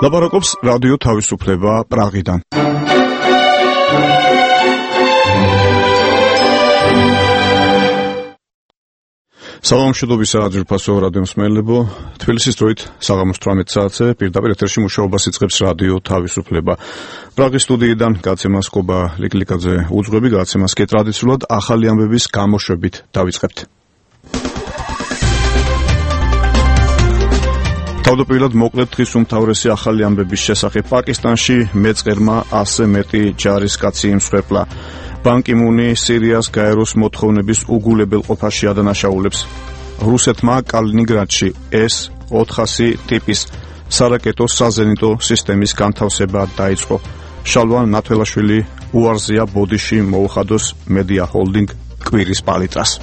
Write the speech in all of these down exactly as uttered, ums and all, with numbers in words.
ლაპარაკობს რადიო თავისუფლება პრაღიდან. სალამ შედობის რაჯერფასო რადიო მსმენელებო, თბილისის დროით საღამოს თვრამეტ საათზე პირდაპირ ეთერში მუშაობას იწყებს რადიო თავისუფლება. პრაღის სტუდიიდან გაცემას კობა ლიკლიკაძე უძღვები, გაცემას კი ტრადიციულად ახალი ამბების გამოშვებით დავიწყებთ. თავდაპირველად მოკლედ დღის უმთავრესი ახალი ამბების შესახებ. პაკისტანში მეწყერმა ასზე მეტი ჯარისკაცი იმსხვერპლა. ბან კი მუნი სირიას გაეროს მოთხოვნების უგულებელყოფაში ადანაშაულებს. რუსეთმა კალინინგრადში ეს ოთხასი ტიპის სარაკეტო საზენიტო სისტემის განთავსება დაიწყო. შალვა ნათველაშვილი უარზია ბოდიში მოუხადოს მედია ჰოლდინგ კვირის პალიტას.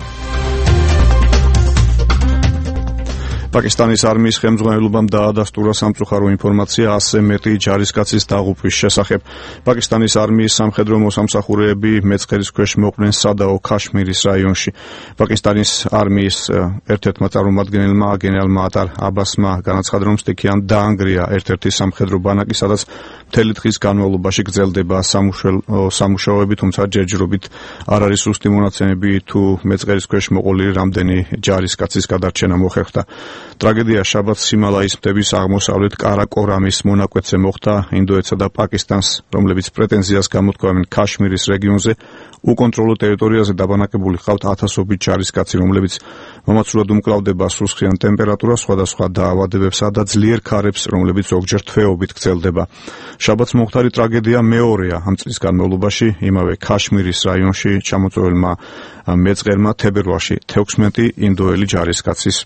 პაკისტანის არმიის ხელმძღვანელობამ დაადასტურა სამწუხარო ინფორმაცია ასზე მეტი ჯარისკაცის დაღუპვის შესახებ. პაკისტანის არმიის სამხედრო მოსამსახურეები მეწყერის ქვეშ მოყვნენ სადაო ქაშმირის რაიონში. პაკისტანის არმიის ერთ-ერთმა წარმომადგენელმა გენერალმა ატარ აბასმა განაცხადა, რომ სტიქიან დაანგრია ერთ-ერთი სამხედრო ბანაკი, სადაც მთელი დღის განმავლობაში გრძელდება სამუშაოები, თუმცა ჯერჯერობით არ არის სუსტი მონაცემები თუ მეწყერის ქვეშ მოყოლი რამდენი ჯარისკაცის გადარჩენა მოხერხდა. ტრაგედია შაბათს ჰიმალაის მთების აღმოსავლეთ კარაკორამის მონაკვეთზე მოხდა. ინდოეთსა და პაკისტანს, რომლებიც პრეტენზიას გამოთქვამენ ქაშმირის რეგიონზე, უკონტროლო ტერიტორიაზე დაბანაკებული ჰყავთ ათასობით ჯარისკაცი, რომლებიც მომაცურად უმკლავდება სუსხიან ტემპერატურას, სხვადასხვა დაავადებებსა და ძლიერ ქარებს, რომლებიც ზოგჯერ თვეობით გრძელდება. შაბათს მომხდარი ტრაგედია მეორეა ამ წლის განმავლობაში. იმავე ქაშმირის რაიონში ჩამოწვეულმა მეწყერმა თებერვალში თექვსმეტი ინდოელი ჯარისკაცის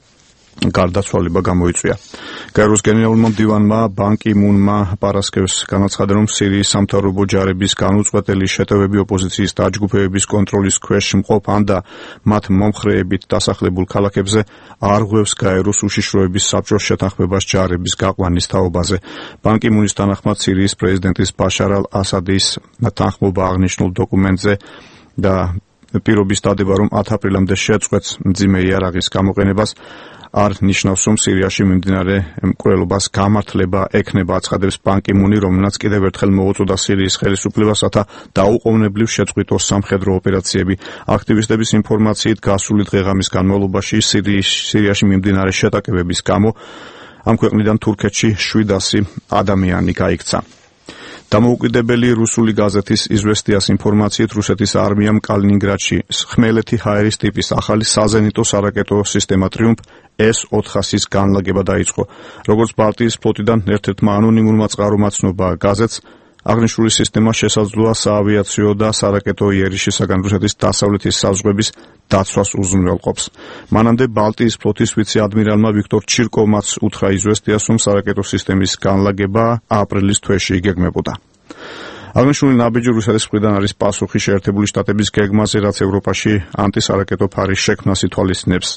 გარდაცვალება გამოიწვია. გაეროს გენერალურმა მდივანმა ბან კი მუნმა პარასკევს განაცხადა, რომ სირიის სამთავრობო ჯარების განუწყვეტელი შეტევები ოპოზიციის დაჯგუფებების კონტროლის ქვეშ მყოფ ან და მათ მომხრეებით დასახლებულ ქალაქებზე არ ღვევს გაეროს უშიშროების საბჭოს შეთანხმებას ჯარების გაყვანის თაობაზე. ბან კი მუნის თანახმად სირიის პრეზიდენტის ბაშარ ალ-ასადის თანხმობა აღნიშნულ დოკუმენტზე და პირობის დადება, რომ ათ აპრილამდე შეწყვეტს მძიმე იარაღის გამოყენებას, არ ნიშნავს, რომ სირიაში მიმდინარე მკვლელობას გამართლება ექნება, აცხადებს ბან კი მუნი, რომელმაც კიდევ ერთხელ მოუწოდა სირიის ხელისუფლებას, რათა დაუყოვნებლივ შეწყვიტოს სამხედრო ოპერაციები. აქტივისტების ინფორმაციით გასული დღე-ღამის განმავლობაში სირიაში მიმდინარე შეტაკებების გამო ამ ქვეყნიდან თურქეთში შვიდასი ადამიანი გაიქცა. დამოუკიდებელი რუსული გაზეთის იზვესტიას ინფორმაციით, რუსეთის არმიამ კალინინგრადში ხმელეთი ჰაერის ტიპის ახალი საზენიტო სარაკეტო სისტემა ტრიუმფ ეს ოთხასის განლაგება დაიწყო. როგორც ბალტიის ფლოტიდან ერთ-ერთმა ანონიმურმა წყარომა ცნობა გაზეთს, აღნიშნული სისტემა შესაძლოა საავიაციო და სარაკეტო იერიშისაგან რუსეთის დასავლეთის საზღვრების დაცვას უზრუნველყოფს. მანამდე ბალტიის ფლოტის ვიცე-ადმირალმა ვიქტორ ჩირკოვმაც უთხრა იზვესტიას, რომ სარაკეტო სისტემის განლაგება აპრილის თვეში იგეგმებოდა. აღნიშნული ნაბიჯი რუსეთის მხრიდან არის პასუხი შეერთებული შტატების გეგმაზე, რაც ევროპაში ანტისარაკეტო ფარის შექმნას ითვალისწინებს.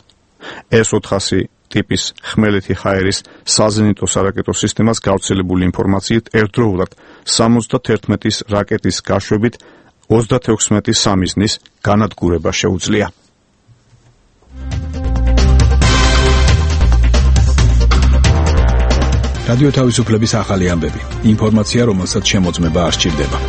ეს ოთხასი ტიპის ხმელეთი ჰაერის საზენიტო სარაკეტო სისტემას გავრცელებული ინფორმაციით ერთდროულად სამოცდათერთმეტის რაკეტის გაშვებით ოცდათექვსმეტი სამიზნის განადგურება შეუძლია. რადიო თავისუფლების ახალი ამბები. ინფორმაცია, რომელსაც შემოწმება არ სჭირდება.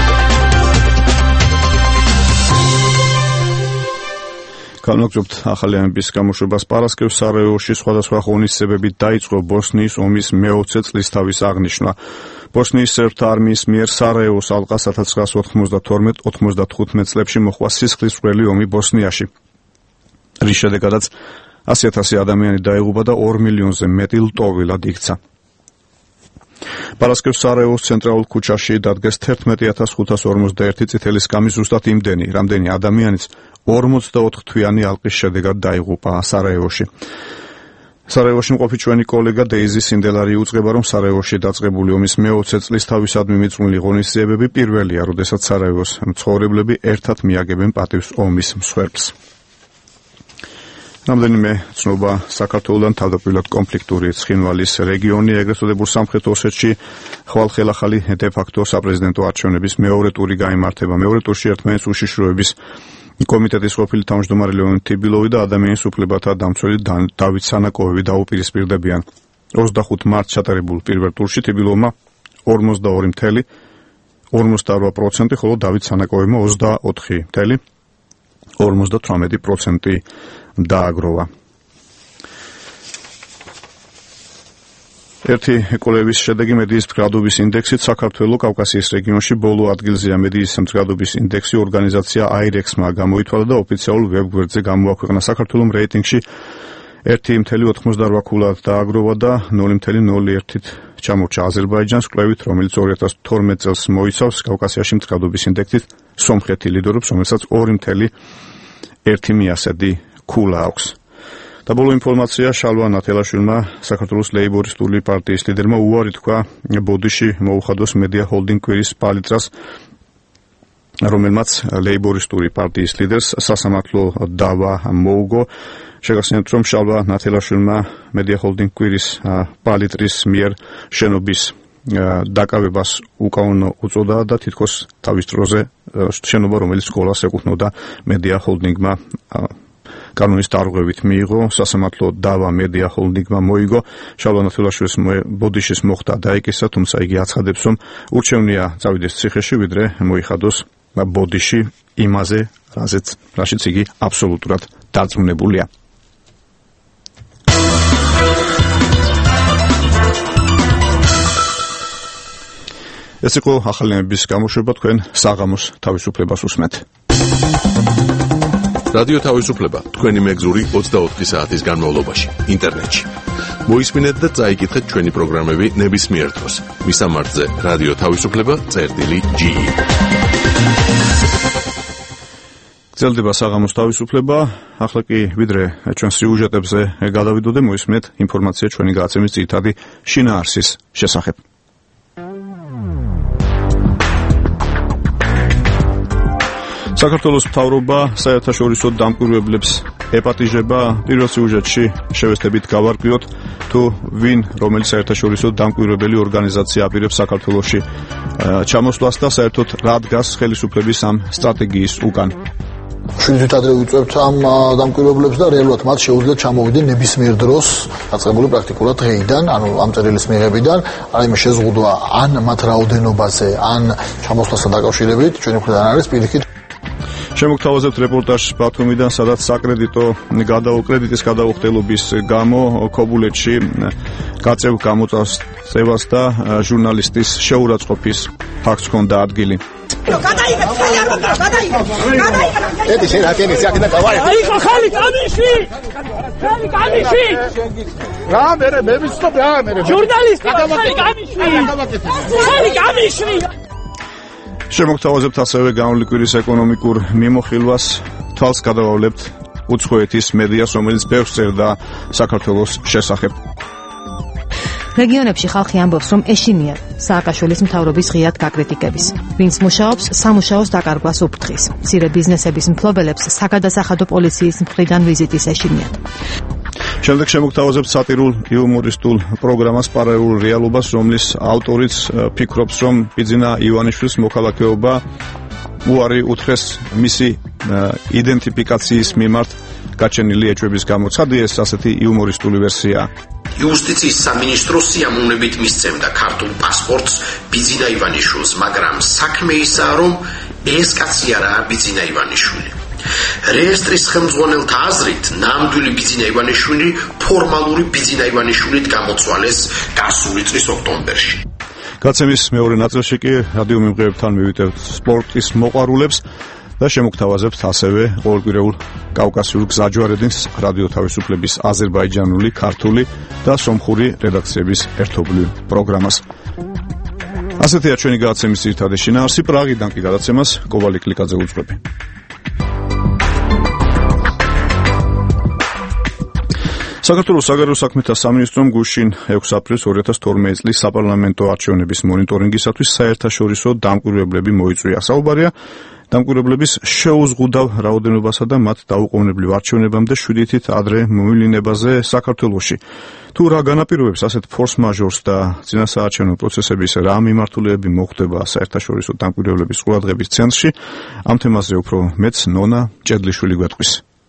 განვაგრძობთ ახალი ამბების გამოშვებას. პარასკევს სარაევოში სხვადასხვა ღონისძიებებით დაიწყო ბოსნიის ომის მეოცე წლისთავის აღნიშვნა. ბოსნიის სერბთა არმიის მიერ სარაევოს ალყას ათას ცხრაასა ოთხმოცდათორმეტ ოთხმოცდათხუთმეტ წლებში მოხდა სისხლისმღვრელი ომი ბოსნიაში, რის შედეგადაც ასი ათასი ადამიანი დაიღუპა და ორ მილიონზე მეტი ლტოვილად იქცა. პარასკევს სარაევოს ცენტრალურ ქუჩაში დადგეს თერთმეტი ათას ხუთას ორმოცდაერთი წითელი სკამის ზუსტად იმდენი, რამდენი ადამიანიც ორმოცდაოთხ თვიანი ალყის შედეგად დაიღუპა სარაევოში. სარაევოში მყოფი ჩვენი კოლეგა დეიზი სინდელარი უძღვება, რომ სარაევოში დაწყებული ომის მეოცე წლისთავისადმი მიწვეული ღონისძიებები პირველია, როდესაც სარაევოს მცხოვრებლები ერთად მიაგებენ პატივს ომის მსხვერპლს. რამდენიმე ცნობა საქართველოდან, თავდაპირველად კონფლიქტური ცხინვალის რეგიონი, ეგრეთ წოდებულ სამხრეთ ოსეთში ხვალხელახალი დე-ფაქტო საპრეზიდენტო არჩევნების მეორე ტური გაიმართება. მეორე ტურში ერთმანეთს უშიშროების კომიტეტის ყოფილი თავმჯდომარე ლეონიდ თიბილოვი და ადამიანის უფლებათა დამცველი დავით სანაკოვი დაუპირისპირდებიან. ოცდახუთ მარტს ჩატარებულ პირველ ტურში თბილოვმა ორმოცდაორი წუთი ორმოცდაორ პროცენტი, ხოლო დავით სანაკოევმა ოცდაოთხი წუთი ორმოცდათვრამეტი პროცენტი დააგროვა. ერთი კვლევის შედეგი მედიის მდგრადობის ინდექსით საქართველოს კავკასიის რეგიონში ბოლო ადგილზეა. მედიის მდგრადობის ინდექსი ორგანიზაცია აირექსმა გამოითვალა და ოფიციალურ ვებგვერდზე გამოაქვეყნა. საქართველოს რეიტინგში ერთი წუთი ოთხმოცდაორი ქულად დააგროვა და ნული წუთი ნული ერთით ჩამორჩა აზერბაიჯანს. კვლევით, რომელიც ორი ათას თორმეტ წელს მოიცავს, კავკასიაში მდგრადობის ინდექსით სომხეთი ლიდერობს, რომელსაც ორი წუთი ერთი მიასედი ქულა აქვს. და ბოლო ინფორმაცია, შალვა ნათელაშვილმა, საქართველოს ლეიბორისტული პარტიის ლიდერმა უარი თქვა ბოდიში მოუხადოს მედია ჰოლდინგ კვირის პალიტრას, რომელმაც ლეიბორისტული პარტიის ლიდერს სასამართლო დავა მოუგო. შეგახსენებთ, რომ შალვა ნათელაშვილმა მედია ჰოლდინგ კვირის პალიტრის მიერ შენობის დაკავებას უკანონო უწოდა და თითქოს თავის დროზე შენობა, რომელიც სკოლას ეკუთვნოდა მედია ჰოლდინგმა, კანონის დარღვევით მიიღო. სასამართლო დავა მედია ჰოლდინგმა მოიგო. შალვა ნათელაშვილის ბოდიშის მოხდა დაიკისა, თუმცა იგი აცხადებს, რომ ურჩევნია წავიდეს ციხეში, ვიდრე მოიხადოს ბოდიში იმაზე, რაზეც რაშიც იგი აბსოლუტურად დარწმუნებულია. ეს იყო ახალი ამბების გამოშვება, თქვენ საღამოს თავისუფლებას უსმენთ. რადიო თავისუფლება თქვენი მეგზური ოცდაოთხი საათის განმავლობაში ინტერნეტში. მოისმინეთ და წაიკითხეთ ჩვენი პროგრამები ნებისმიერ დროს. მისამართზე რადიო თავისუფლება წერტილი ჯი. გრძელდება საღამოს თავისუფლება. ახლა კი ვიდრე ჩვენ სიუჟეტებზე გადავიდოდე, მოისმინეთ ინფორმაცია ჩვენი გადაცემის ძირითადი შინაარსის შესახებ. საქართველოს მთავრობა საერთაშორისო დამკვირვებლებს ეპატიჟება. პირველ სიუჟეტში შევესწრებით გავარკვიოთ, თუ ვინ რომელიც საერთაშორისო დამკვირვებელი ორგანიზაცია აპირებს საქართველოში ჩამოსვლას და საერთოდ რა დგას ხელისუფლების ამ სტრატეგიის უკან. შვიდით ადრე ვიწვევთ ამ დამკვირვებლებს და რეალურად მათ შეუძლიათ ჩამოვიდნენ ნებისმიერ დროს, დაწყებული პრაქტიკულად დღეიდან, ანუ ამ წერილის მიღებიდან, რაიმე შეზღუდვა ან მათ რაოდენობაზე, ან ჩამოსვლასთან დაკავშირებით ჩვენი მხრიდან არის პირიქით. შემოგთავაზებთ რეპორტაჟს ბათუმიდან, სადაც საკრედიტო კრედიტის გადაუხდელობის გამო ქობულეთში გაწევ გამოწვევას და ჟურნალისტის შეურაცხყოფის ფაქტს ჰქონდა ადგილი. გადაიღეთ ხალი არ უნდა გადაიღეთ გადაიღეთ ეთი შენ აკენი საკინა გავაი აიქო ხალი კამიში ხალი კამიში რა მე მე ვიცნობ რა მე ჟურნალისტი ხალი კამიში ხალი კამიში შემოგთავაზებთ ასევე განვლილი კვირის ეკონომიკურ მიმოხილვას, თვალს გადავავლებთ უცხოეთის მედიას, რომელიც ბევრს წერდა საქართველოს შესახებ. რეგიონებში ხალხი ამბობს, რომ ეშინია სააკაშვილის მთავრობის ღიად გაკრიტიკების. ვინც მუშაობს, სამუშაოს დაკარგვას უფრთხის. მცირე ბიზნესების მფლობელებს საგადასახადო პოლიციის მხრიდან ვიზიტის ეშინიათ. შემდეგ შემოგთავაზებთ სატირულ იუმორისტულ პროგრამას პარალელურ რეალობას, რომლის ავტორიც ფიქრობს, რომ ბიძინა ივანიშვილის მოქალაქეობა უარი უთხრეს მისი იდენტიფიკაციის მიმართ გაჩენილი ეჭვების გამო. ცხადია, ეს ასეთი იუმორისტული ვერსია. იუსტიციის სამინისტრო სიამოვნებით მისცემდა ქართულ პასპორტს ბიძინა ივანიშვილს, მაგრამ საქმე ისაა, რომ ეს კაცი არაა ბიძინა ივანიშვილი. რეესტრის ხელმძღვანელთა აზრით, ნამდვილი ბიძინა ივანიშვილი ფორმალური ბიძინა ივანიშვილით გამოцვალეს გასული წლის ოქტომბერში. გაცემის მეორე ნაწილში კი რადიო მიმღებებთან მივიდევთ სპორტის მოყვარულებს და შემოგთავაზებთ ასევე ყოველკვირეულ კავკასიურ გზაჯვარედინს, რადიო თავისუფლების აზერბაიჯანული, ქართული და სომხური რედაქციების ერთობლივ პროგრამას. ასეთია ჩვენი გადაცემის ძირითადი შინაარსი. პრაღიდან კი გადაცემას კოვალი კლიკაძე უძღვები. საქართველოს საგარეო საქმეთა სამინისტრომ გუშინ ექვსი აპრილის ორი ათას თორმეტი წლის საპარლამენტო არჩევნების მონიტორინგისათვის საერთაშორისო დამკვირვებლები მოიწვია. საუბარია დამკვირვებლების შეუზღუდავ რაოდენობასა და მათ დაუყოვნებლივ არჩევნებამდე შვიდითით ადრე მოვლენებაზე საქართველოში. თუ რა განაპირობებს ასეთ ფორს-მაჟორს და წინასაარჩევნო პროცესების რა მიმართულებები მოხდება საერთაშორისო დამკვირვებლების ყურადღების ცენტრში, ამ თემაზე უფრო მეც ნონა ჭედლიშვილი გვეტყვის.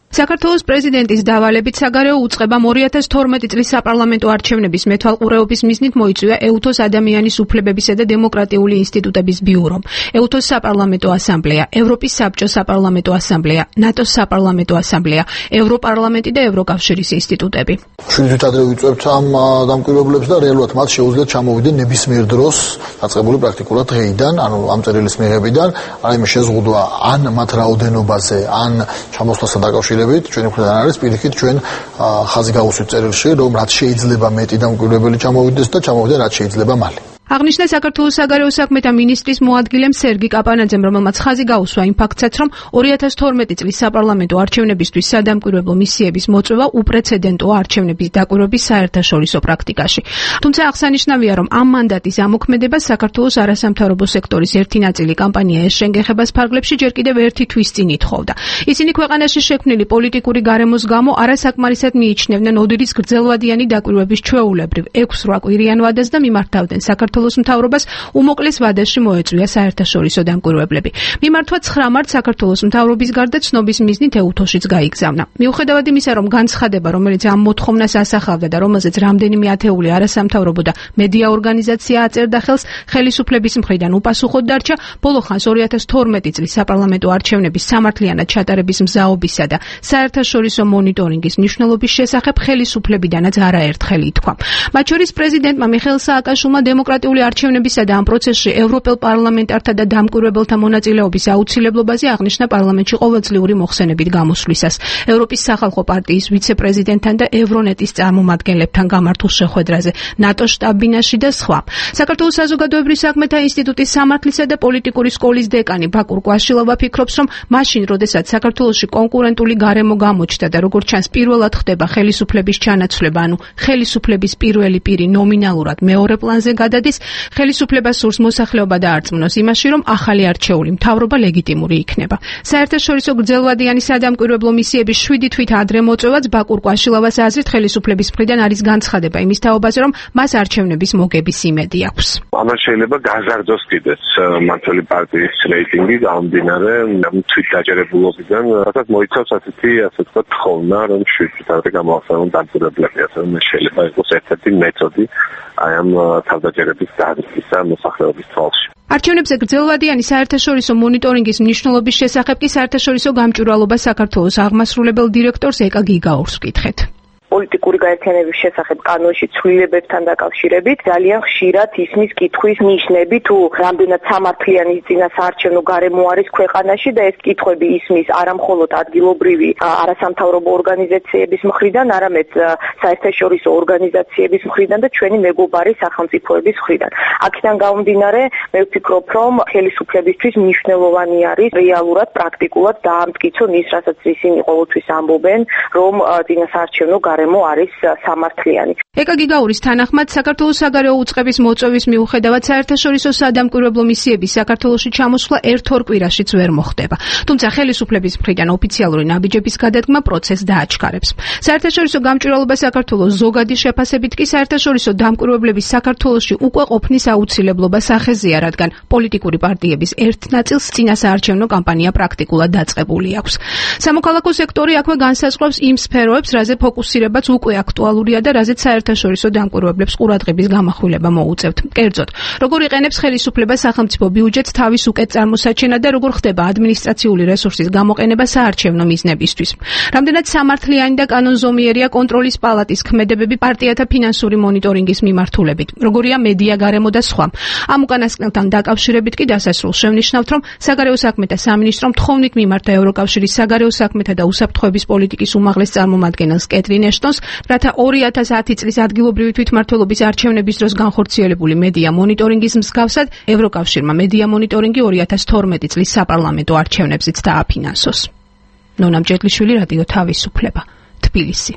საქართველოს პრეზიდენტის დავალებით საგარეო უწყებამ ორი ათას თორმეტი წლის საპარლამენტო არჩევნების მეთვალყურეობის მიზნით მოიწვია ეუთოს ადამიანის უფლებებისა და დემოკრატიული ინსტიტუტების ბიურომ, ეუთოს საპარლამენტო ასამბლეა, ევროპის საბჭოს საპარლამენტო ასამბლეა, ნატოს საპარლამენტო ასამბლეა, ევროპარლამენტი და ევროკავშირის ინსტიტუტები. შვიდით ადრე ვიწვევთ ამ დამკვირვებლებს და რეალურად მათ შეუძლიათ ჩამოვიდნენ ნებისმიერ დროს, დაწყებული პრაქტიკულად დღეიდან, ანუ ამ წერილის მიღებიდან, რაიმე შეზღუდვა ან მათ რაოდენობაზე, ან ჩამოსვლასთან დაკავშირებით, ჩვენი მხრიდან არის პირიქით ჩვენ ხაზი გავუსვით წერილში, რომ რაც შეიძლება მეტი დამკვირვებელი ჩამოვიდეს და ჩამოვიდეს რაც შეიძლება მალე. აღნიშნა საქართველოს საგარეო საქმეთა მინისტრის მოადგილემ სერგი კაპანაძემ, რომელმაც ხაზი გაუსვა იმ ფაქტსაც, რომ ორი ათას თორმეტი წლის საპარლამენტო არჩევნებისთვის სადამკვირვებლო მისიების მოწვევა უპრეცედენტოა არჩევნების დაკვირვების საერთაშორისო პრაქტიკაში. თუმცა აღსანიშნავია, რომ ამ მანდატის ამოქმედებას საქართველოს არასამთავრობო სექტორის ერთი ნაწილი კამპანია ეს შენგეხებას ფარგლებში ჯერ კიდევ ერთი თვის წინ ითხოვდა. ისინი ქვეყანაში შექმნილი პოლიტიკური გარემოს გამო არასაკმარისად მიიჩნევდნენ ოდირის გრძელვადიანი დაკვირვების ჩვეულებრივ ექვს-რვა კვირიან ვადას და მიმართავდნენ საქართველოს მთავრობას უმოკლეს ვადაში მოეწვია საერთაშორისო დამკვირვებლები. მიმართვა ცხრა მარტს საქართველოს მთავრობის გარდა ცნობის მიზნით ეუთოშიც გაიგზავნა. მიუხედავად იმისა, რომ განცხადება, რომელიც ამ მოთხოვნას ასახავდა და რომელზეც რამდენიმე ათეული არასამთავრობო და მედია ორგანიზაცია აწერდა ხელს, ხელისუფლების მხრიდან უპასუხოდ დარჩა, ბოლო ხანს ორი ათას თორმეტი წლის საპარლამენტო არჩევნების სამართლიანად ჩატარების მზაობისა და საერთაშორისო მონიტორინგის მნიშვნელობის შესახებ ხელისუფლებიდანაც არაერთხელ ითქვა. მათ შორის პრეზიდენტმა მიხეილ სააკაშვილმა დემოკრატიული არჩევნებისა და ამ პროცესში ევროპელ პარლამენტართა და დამკვირვებელთა მონაწილეობის აუცილებლობაზე აღნიშნა პარლამენტში ყოველწლიური მოხსენებით გამოსვლისას, ევროპის სახალხო პარტიის ვიცე-პრეზიდენტთან და ევრონეტის წარმომადგენლებთან გამართულ შეხვედრაზე, ნატოს შტაბ-ბინაში და სხვა. საქართველოს საზოგადოებრივ საქმეთა ინსტიტუტის სამართლისა და პოლიტიკური სკოლის დეკანი ბაკურ კვაშილავა ფიქრობს, რომ მაშინ, როდესაც საქართველოში კონკურენტული გარემო გამოჩნდა და როგორც ჩანს პირველად ხდება ხელისუფლების ჩანაცვლება, ანუ ხელისუფლების პირველი პირი ნომინალურად მეორე პლანზე გადადის, ხელისუფლებას სურს მოსახლეობა დაარწმუნოს იმაში, რომ ახალი არჩეული მთავრობა ლეგიტიმური იქნება. საერთაშორისო გრძელვადიანი სადამკვირვებლო მისიების შვიდი თვით ადრე მოწვევაც ბაკურ კვაშილავას აზრით ხელისუფლების მხრიდან არის განცხადება იმის თაობაზე, რომ მას არჩევნების მოგების იმედი აქვს. ამან შეიძლება გაზარდოს კიდეც მართალი პარტიის რეიტინგი გამომდინარე თვით დაჯერებულობიდან, რასაც მოიცავს ასეთი, ასე ვთქვათ, თხოვნა, რომ შვიდ თვით ადრე გამოახსენონ დამკვირვებლები, ასე რომ შეიძლება იყოს ერთ-ერთი მეთოდი აი ამ თავდაჯერების დაზრდისა მოსახლეობის თვალში. არჩევნებზე გრძელვადიანი საერთაშორისო მონიტორინგის მნიშვნელობის შესახებ კი საერთაშორისო გამჭვირვალობა საქართველოს აღმასრულებელ დირექტორს ეკა გიგაურს ვკითხეთ. პოლიტიკური გაერთიანების შესახებ კანონში ცვლილებებთან დაკავშირებით ძალიან ხშირად ისმის კითხვის ნიშნები, თუ რამდენად სამართლიანი წინასაარჩევნო გარემო არის ქვეყანაში და ეს კითხვები ისმის არა მხოლოდ ადგილობრივი არასამთავრობო ორგანიზაციების მხრიდან, არამედ საერთაშორისო ორგანიზაციების მხრიდან და ჩვენი მეგობარი სახელმწიფოების მხრიდან. აქედან გამომდინარე, მე ვფიქრობ, რომ ხელისუფლებისთვის მნიშვნელოვანი არის რეალურად, პრაქტიკულად დაამტკიცონ ის, რასაც ისინი ყოველთვის ამბობენ, რომ წინასაარჩევნო გარემო არის სამართლიანი. ეკა გიგაურის თანახმად, საქართველოს საგარეო უწყების მოწვევის მიუხედავად საერთაშორისო სადამკვირვებლო მისიების საქართველოში ჩამოსვლა ერთ-ორ კვირაშიც ვერ მოხდება. თუმცა ხელისუფლების მხრიდან ოფიციალური ნაბიჯების გადადგმა პროცესს დააჩქარებს. საერთაშორისო გამჭვირვალობა საქართველოს ზოგადი შეფასებით კი საერთაშორისო დამკვირვებლების საქართველოში უკვე ყოფნის აუცილებლობა სახეზეა, რადგან პოლიტიკური პარტიების ერთ ნაწილს წინასაარჩევნო კამპანია პრაქტიკულად დაწყებული აქვს. სამოქალაქო სექტორი აქვე განსაზღვრავს იმ სფეროებს, რაზე ფოკუსირებაც უკვე აქტუალურია და რაზეც საერთაშორისო დამკვირვებლებს ყურადღების გამახვილება მოუწევთ. კერძოდ, როგორ იყენებს ხელისუფლება სახელმწიფო ბიუჯეტს თავის უკეთ წარმოსაჩენად და როგორ ხდება ადმინისტრაციული რესურსის გამოყენება საარჩევნო მიზნებისთვის. რამდენად სამართლიანი და კანონზომიერია კონტროლის პალატის ქმედებები პარტიათა ფინანსური მონიტორინგის მიმართულებით, როგორია მედია გარემო და სხვა. ამ უკანასკნელთან დაკავშირებით კი დასასრულს შევნიშნავთ, რომ საგარეო საქმეთა სამინისტრომ თხოვნით მიმართა ევროკავშირის საგარეო საქმეთა და უსაფრთხოების პოლიტიკის უმაღლეს წარმომადგენელს კეთრინ ეშტონს, რათა ორი ათას ათი წლის ადგილობრივი თვითმმართველობის არჩევნების დროს განხორციელებული მედია მონიტორინგის მსგავსად ევროკავშირმა მედია მონიტორინგი ორი ათას თორმეტი წლის საპარლამენტო არჩევნებზეც დააფინანსოს. ნონა მჭედლიშვილი, რადიო თავისუფლება, თბილისი.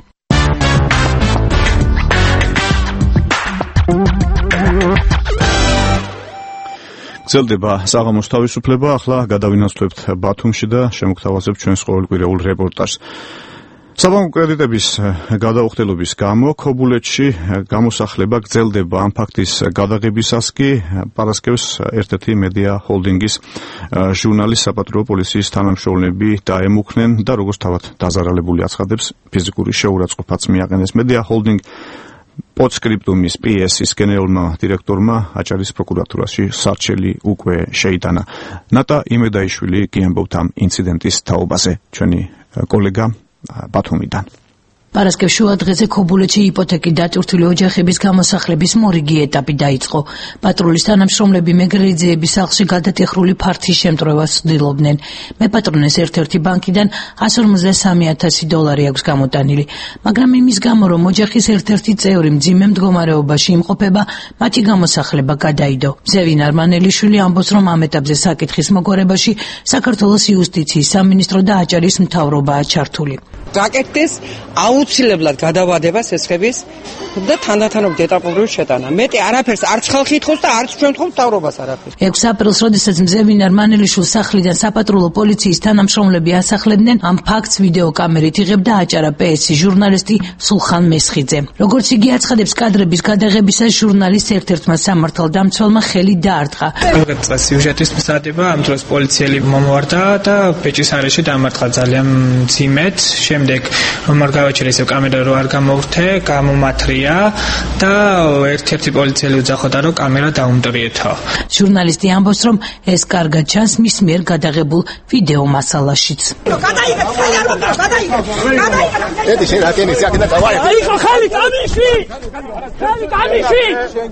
გრძელდება საღამოს თავისუფლება, ახლა გადავინაცვლებთ ბათუმში და შემოგთავაზებთ ჩვენს ყოველკვირეულ რეპორტაჟს. საბანკო კრედიტების გადაუხდელობის გამო ქობულეთში გამოსახლება გრძელდება. ამ ფაქტის გადაღებისას კი პარასკევს ერთ-ერთი მედია ჰოლდინგის ჟურნალის საპატრულო პოლიციის თანამშრომლები დაემუქნენ და როგორც თავად დაზარალებული აცხადებს, ფიზიკური შეურაცხყოფაც მიაყენეს. მედია ჰოლდინგ პოდსკრიპტუმის პი ეს-ის გენერალურმა დირექტორმა აჭარის პროკურატურაში სარჩელი უკვე შეიტანა. ნატა იმედაიშვილი კი ამბობთ ამ ინციდენტის თაობაზე. ჩვენი კოლეგა ბათუმიდან. პარასკევს შუადღეზე ქობულეთში იპოთეკით დატვირთული ოჯახების გამოსახლების მორიგი ეტაპი დაიწყო. პატრულის თანამშრომლები მეგრელიძეების სახლში გადატეხრული ფართის შემტრევას ცდილობდნენ. მეპატრონეს ერთ-ერთი ბანკიდან εκατს ორმოცდასამი ათასი დოლარი აქვს გამოტანილი, მაგრამ იმის გამო, რომ ოჯახის ერთ-ერთი წევრი მძიმე მდგომარეობაში იმყოფება, მათი გამოსახლება გადაიდო. ზევინ არმანელიშვილი ამბობს, რომ ამ ეტაპზე საკითხის მოგვარებაში საქართველოს იუსტიციის სამინისტრო და აჭარის მთავრობაა ჩართული. გაკეთდეს აუცილებლად გადავადება სესხების და თანდათანობით ეტაპობრივ შეტანა. მეტი არაფერს არც ხალხი ითხოვს და არც ჩვენ თხოვთ მთავრობას არაფერს. ექვსი აპრილს, როდესაც მზევინ არმანელიშვილის სახლიდან საპატრულო პოლიციის თანამშრომლები ასახლებდნენ, ამ ფაქტს ვიდეოკამერით იღებდა აჭარა პე ეს-ის ჟურნალისტი სულხან მესხიძე. როგორც იგი აცხადებს, კადრების გადაღებისას ჟურნალისტს ერთ-ერთმა სამართალდამცველმა ხელი დაარტყა. დღეს სიუჟეტის მზადება ამ დროს პოლიციელი მომვარდა და ბეჭის არეში დამარტყა ძალიან მძიმედ. შემდეგ რომ არ გავაჩერე ისევ კამერა რო არ გამოვრთე, გამომათრია და ერთ-ერთი პოლიციელი უძახოდა რომ კამერა დაუმტრიეთო. ჟურნალისტი ამბობს, რომ ეს კარგად ჩანს მის მიერ გადაღებულ ვიდეო მასალაშიც. გადაიგეთ, ხელი არ მოკლო, გადაიგეთ. გადაიგეთ. ედი შენ აკენი საკეთა გავაი. აიქო ხელი გამიში. ხელი გამიში.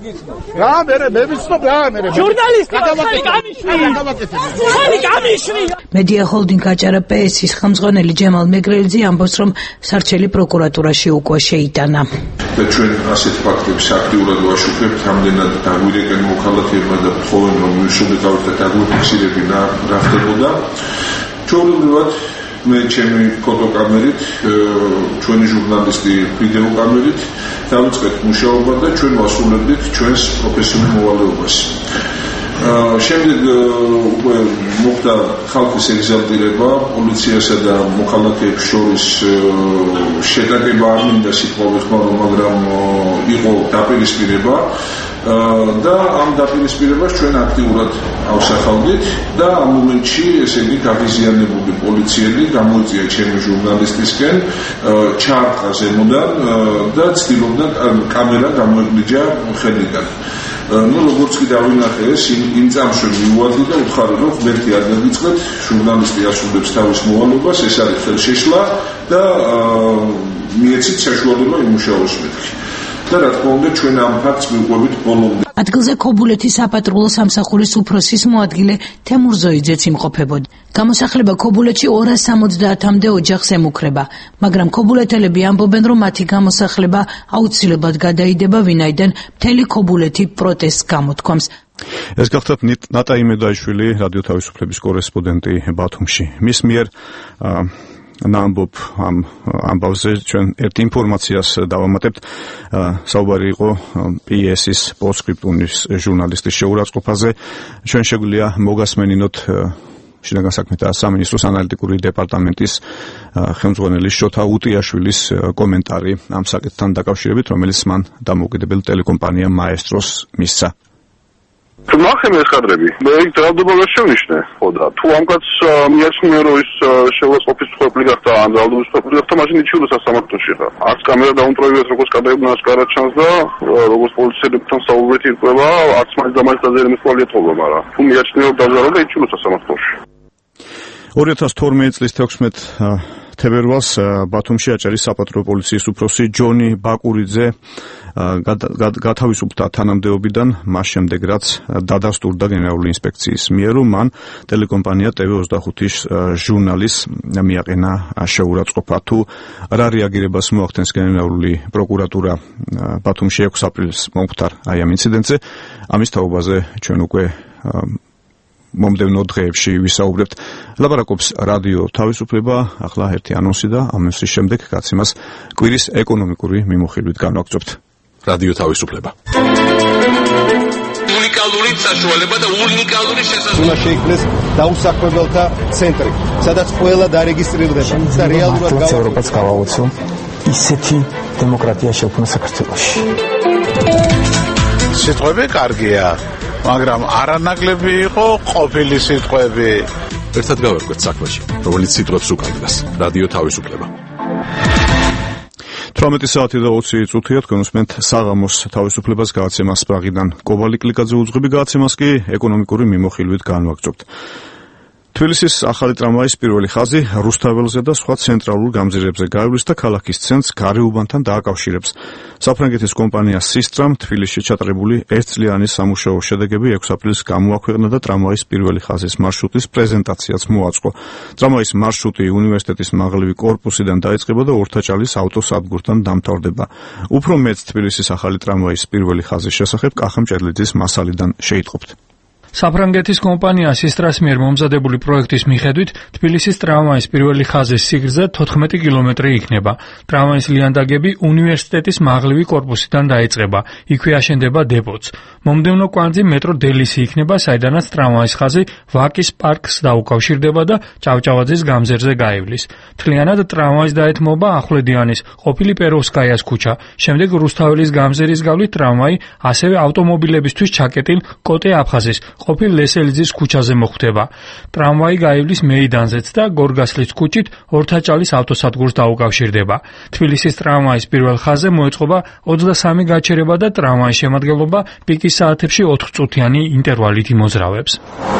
რა მერე მე ვიცნობ რა მერე. ჟურნალისტი ხელი გამიში. ხელი გამიში. მედია ჰოლდინგ აჭარა პე ეს-ის ხელმძღვანელი ჯემალ მეგრელიძე ამბობს, რომ სარჩელი პროკურატურაში უკვე შეიტანა. და ჩვენ ასეთ ფაქტებს აქტიურად ვაშუქებთ, ამდენად დაგვირეკენ მოქალაქეებმა და თხოვენ, რომ მშობლებთან დაგვიფიქსირებინა რა ხდებოდა. ჩვეულებრივად მე ჩემი ფოტოკამერით, ჩვენი ჟურნალისტი ვიდეოკამერით დავიწყეთ მუშაობა და ჩვენ ვასრულებდით ჩვენს პროფესიულ მოვალეობას. შემდეგ უკვე მოხდა ხალხის ეგზალტირება, პოლიციასა და მოქალაქეებს შორის შეტაკება არ მინდა სიტყვები ხმარო, მაგრამ იყო დაპირისპირება და ამ დაპირისპირებას ჩვენ აქტიურად ავსახავდით და ამ მომენტში ესე იგი გაღიზიანებული პოლიციელი გამოიწვია ჩემი ჟურნალისტისკენ, ჩაარტყა ზემოდან და ცდილობდა კამერა გამოეგლიჯა ხელიდან. ну როგორც კი დავინახე ეს იმ წამში მივუვადი და ვთხარი რომ ღმერთი არ დაგიწყეთ ჟურნალისტი ასრულებს თავის მოვალეობას ეს არის ხელშეშლა და მიეცით საშუალება იმუშაოს მეთქი და რა თქმა უნდა ჩვენ ამ ფაქტს მივყვებით ბოლომდე. ადგილზე ქობულეთის საპატრულო სამსახურის უფროსის მოადგილე თემურ ზოიძეც იმყოფებოდა. გამოსახლება ქობულეთში ორას სამოცდაათამდე ოჯახს ემუქრება, მაგრამ ქობულეთელები ამბობენ, რომ მათი გამოსახლება აუცილებლად გადაიდება, ვინაიდან მთელი ქობულეთი პროტესტს გამოთქვამს. ეს გახლავთ ნატა იმედაიშვილი, რადიო თავისუფლების კორესპონდენტი ბათუმში. მის მიერ ნამბობ ამ ამბავზე ჩვენ ერთ ინფორმაციას დავამატებთ. საუბარი იყო პი ეს-ის პოსტსკრიპტუმის ჟურნალისტის შეურაცხყოფაზე. ჩვენ შეგვიძლია მოგასმენინოთ შინაგან საქმეთა სამინისტროს ანალიტიკური დეპარტამენტის ხელმძღვანელი შოთა უტიაშვილის კომენტარი ამ საკითხთან დაკავშირებით, რომელიც მან დამოუკიდებელი ტელეკომპანია მაესტროს მისცა. თუ ნახე ეს კადრები, მე იქ ძალდობაზე შევნიშნე, ხო და თუ ამ კაცს მიაჩნია რომ ის შეურაცხყოფის მსხვერპლი გახდა, ან ძალდობის მსხვერპლი გახდა, მაშინ იჩიოდა სასამართლოში ხა. არც კამერა დაუმტოვებიათ, როგორც გადაიბნა ასკარად ჩანს და როგორც პოლიციელებთან საუბრით ირკვევა, არც მაინც და მაინც დაზერების თვალია თხოვა, მაგრამ თუ მიაჩნია რომ დაჟალა და იჩიოდა სასამართლოში. ორი ათას თორმეტი წლის თექვსმეტ თებერვალს ბათუმში აჭარის საპატრულო პოლიციის უფროსი ჯონი ბაკურიძე გათავისუფლდა თანამდებობიდან მას შემდეგ, რაც დადასტურდა გენერალური ინსპექციის მიერ, რომ მან ტელეკომპანია ტე ვე ოცდახუთის ჟურნალის მიაყენა შეურაცხყოფა. თუ რა რეაგირებას მოახდენს გენერალური პროკურატურა ბათუმში ექვსი აპრილს მომხდარ აი ამ ინციდენტზე, ამის თაობაზე ჩვენ უკვე მომდევნო დღეებში ვისაუბრებთ. ლაპარაკობს რადიო თავისუფლება, ახლა ერთი ანონსი და ამის შემდეგ გაცემას კვირის ეკონომიკური მიმოხილვით განვაგრძობთ. რადიო თავისუფლება. უნიკალური საშუალება და უნიკალური შესაძლებლობა. უნდა შეიქმნეს დაუსაქმებელთა ცენტრი, სადაც ყველა დარეგისტრირდება და რეალურად გავა ევროპას გავაუცო ისეთი დემოკრატია შექმნა საქართველოში. სიტყვები კარგია, მაგრამ არანაკლები იყო ყოფილი სიტყვები. ერთად გავერკვეთ საქმეში, რომელიც სიტყვებს უკავშირდება. რადიო თავისუფლება. თვრამეტი საათი და ოცი წუთია თქვენ უსმენთ საღამოს თავისუფლებას გააცემას პრაღიდან. კობალი კლიკაძე უძღვები გააცემას კი ეკონომიკური მიმოხილვით განვაგრძობთ. თბილისის ახალი ტრამვაის პირველი ხაზი რუსთაველზე და სხვა ცენტრალურ გამზირებზე გაივლის და ქალაქის ცენტრს გარეუბანთან დააკავშირებს. საფრანგეთის კომპანია სისტრამ თბილისში ჩატარებული ერთწლიანი სამუშაო შედეგები ექვსი აპრილს გამოაქვეყნა და ტრამვაის პირველი ხაზის მარშრუტის პრეზენტაციაც მოაწყო. ტრამვაის მარშრუტი უნივერსიტეტის მაღლივი კორპუსიდან დაიწყება და ორთაჭალის ავტოსადგურთან დამთავრდება. უფრო მეტ თბილისის ახალი ტრამვაის პირველი ხაზის შესახებ კახა მჭედლიძის მასალიდან შეიტყობთ. საფრანგეთის კომპანია სისტრას მიერ მომზადებული პროექტის მიხედვით თბილისის ტრამვაის პირველი ხაზის სიგრძე თოთხმეტი კილომეტრი იქნება. ტრამვაის ლიანდაგები უნივერსიტეტის მაღლივი კორპუსიდან დაიწყება. იქვე აშენდება დეპოც. მომდევნო კვანძი მეტრო დელისი იქნება, საიდანაც ტრამვაის ხაზი ვაკის პარკს დაუკავშირდება და ჭავჭავაძის გამზერზე გაივლის. მთლიანად ტრამვაის დაეთმობა ახვლედიანის, ყოფილი პეროვსკაიას ქუჩა, შემდეგ რუსთაველის გამზერის გავლით ტრამვაი ასევე ავტომობილებისთვის ჩაკეტილ კოტე აფხაზის ყოფილ ლესელიძის ქუჩაზე მოხვდება. ტრამვაი გაივლის მეიდანზეც და გორგასლის ქუჩით ორთაჭალის ავტოსადგურს დაუკავშირდება. თბილისის ტრამვაის პირველ ხაზზე მოეწყობა ოცდასამი გაჩერება და ტრამვაის შემადგენლობა პიკის საათებში ოთხწუთიანი ინტერვალით იმოძრავებს.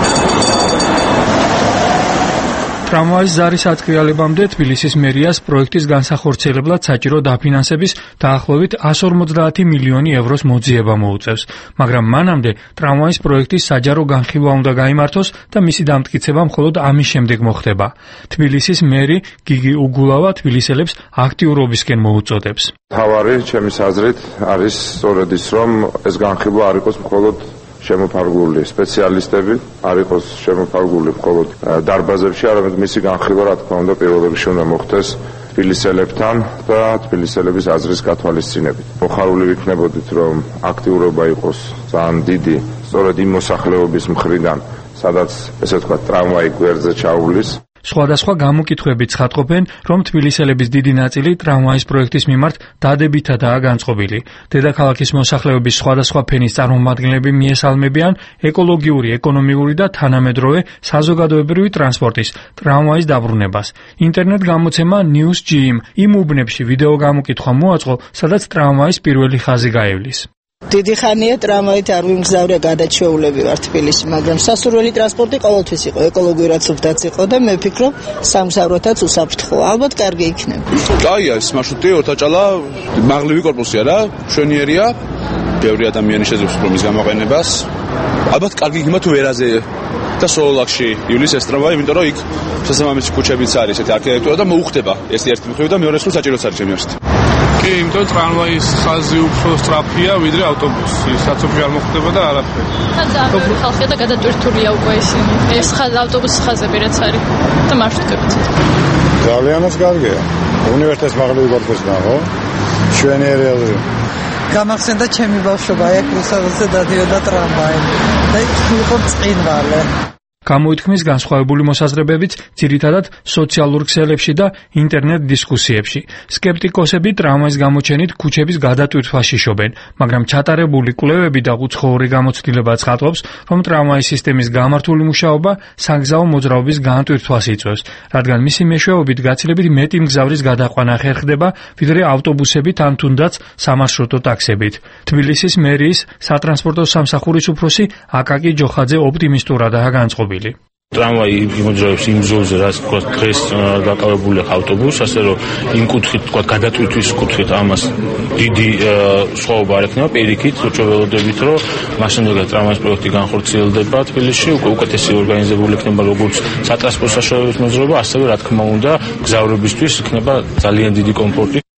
ტრამვაის ზარის აწკრიალებამდე თბილისის მერიას პროექტის განსახორციელებლად საჭირო დაფინანსების დაახლოებით εκατს ორმოცდაათი მილიონი ევროს მოძიება მოუწევს, მაგრამ მანამდე ტრამვაის პროექტის საჯარო განხილვა უნდა გაიმართოს და მისი დამტკიცება მხოლოდ ამის შემდეგ მოხდება. თბილისის მერი გიგი უგულავა თბილისელებს აქტიურობისკენ მოუწოდებს. თავარი ჩემის აზრით არის სწორედ ის, რომ ეს განხილვა არ იყოს მხოლოდ შემოფარგლული სპეციალისტები, არ იყოს შემოფარგლული მხოლოდ დარბაზებში, არამედ მისი განხილვა, რა თქმა უნდა, პირველ რიგში უნდა მოხდეს თბილისელებთან და თბილისელების აზრის გათვალისწინებით. მოხარული ვიქნებოდით, რომ აქტიურობა იყოს ძალიან დიდი, სწორედ იმ მოსახლეობის მხრიდან, სადაც ესე ვთქვათ, ტრამვაი გვერდზე ჩაუვლის. სხვადასხვა გამოკითხვებით ცხადყოფენ, რომ თბილისელების დიდი ნაწილი ტრამვაის პროექტის მიმართ დადებითადაა განწყობილი. დედაქალაქის მოსახლეობის სხვადასხვა ფენის წარმომადგენლები მიესალმებიან ეკოლოგიური, ეკონომიკური და თანამედროვე საზოგადოებრივი ტრანსპორტის, ტრამვაის დაბრუნებას. ინტერნეტ გამოცემა News G M იმ უბნებში ვიდეო გამოკითხვა მოაწყო, სადაც ტრამვაის პირველი ხაზი გაივლის. დიდი ხანია ტრამვაით არ ვიმგზავრე, გადაჩეულები ვარ თბილისში, მაგრამ სასურველი ტრანსპორტი ყოველთვის იყო, ეკოლოგიურად სუფთაც იყო და მე ვფიქრობ, სამგზავროთაც უსაფრთხო. ალბათ კარგი იქნება. კაია, ეს მარშრუტი ორთაჭალა მაღლივი კორპუსია რა, მშვენიერია. ბევრი ადამიანი შეძლებს პრომის გამოყენებას. ალბათ კარგი იქნება თუ ვერაზე და სოლოლაკში ივლის ეს ტრამვაი, იმიტომ რომ იქ შესაბამისი ქუჩებიც არის, ესეთი არქიტექტურა და მოუხდება ეს ერთი მხრივ და მეორე მხრივ საჭიროც არის ჩემი არსით. კი, იმიტომ ტრამვაის ხაზი უფრო სწრაფია ვიდრე ავტობუსი, საცობი არ მოხდება და არაფერი. ძალიან ხალხია და გადატვირთულია უკვე ისინი. ეს ხაზი ავტობუსის ხაზები რაც არის და მარშრუტებიც. ძალიანაც კარგია. უნივერსიტეტის მაღლივი კორპუსიდან, ხო? მშვენიერია. გამახსენდა ჩემი ბავშვობა, აქ რუსთაველზე დადიოდა ტრამვაი და იქ იყო წინვალე. გამოითქმის განსხვავებული მოსაზრებებიც ძირითადად სოციალურ ქსელებში და ინტერნეტ დისკუსიებში. სკეპტიკოსები ტრამვაის გამოჩენით ქუჩების გადატვირთვაში შობენ, მაგრამ ჩატარებული კვლევები და უცხოური გამოცდილება ცხადყოფს, რომ ტრამვაის სისტემის გამართული მუშაობა საგზაო მოძრაობის განტვირთვას იწვევს, რადგან მისი მეშვეობით გაცილებით მეტი მგზავრის გადაყვანა ხერხდება, ვიდრე ავტობუსებით ან თუნდაც სამარშრუტო ტაქსებით. თბილისის მერიის სატრანსპორტო სამსახურის უფროსი აკაკი ჯოხაძე ოპტიმისტურადაა განწყობილი. ტრამვაი იმოძრავებს იმ ზოლზე, რაც თქვა დღეს დაკავებული ავტობუსს, ასე რომ იმ კუთხით თქვა გადატვირთვის კუთხით ამას დიდი სხვაობა არ ექნება. პირიქით ვეჭველოდებით, რომ მაშინდელად ტრამვაის პროექტი განხორციელდება თბილისში, უკვე უკეთესი ორგანიზებული იქნება როგორც სატრანსპორტო საშუალებების მოძრაობა, ასევე რა თქმა უნდა, მგზავრებისთვის იქნება ძალიან დიდი კომფორტი.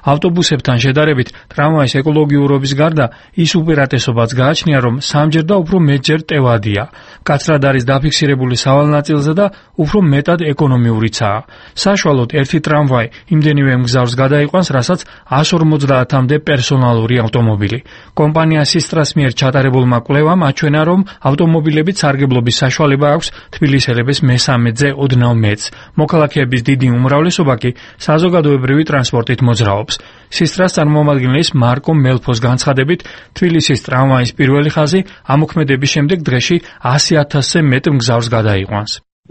ავტობუსებთან შედარებით ტრამვაის ეკოლოგიურობის გარდა ის უპირატესობაც გააჩნია, რომ სამჯერ და უფრო მეტჯერ ტევადია. კაცრად არის დაფიქსირებული სავალნაწილზე და უფრო მეტად ეკონომიურიცაა. საშუალოდ ერთი ტრამვაი იმდენივე მგზავრს გადაიყვანს, რასაც εκατს ორმოცდაათამდე პერსონალური ავტომობილი. კომპანია Sistras მიერ ჩატარებულმა კვლევამ აჩვენა, რომ ავტომობილებით სარგებლობის საშუალება აქვს თბილისელების მესამედზე ოდნავ მეტს. მოქალაქეების დიდი უმრავლესობა კი საზოგადოებრივი ტრანსპორტით მოძრაობს. Sistras წარმომადგენლის მარკო მელფოს განცხადებით, თბილისის ტრამვაის პირველი ხაზი ამოქმედების შემდეგ დღეში ასი ათასზე მეტ მგზავრს გადაიყვანს.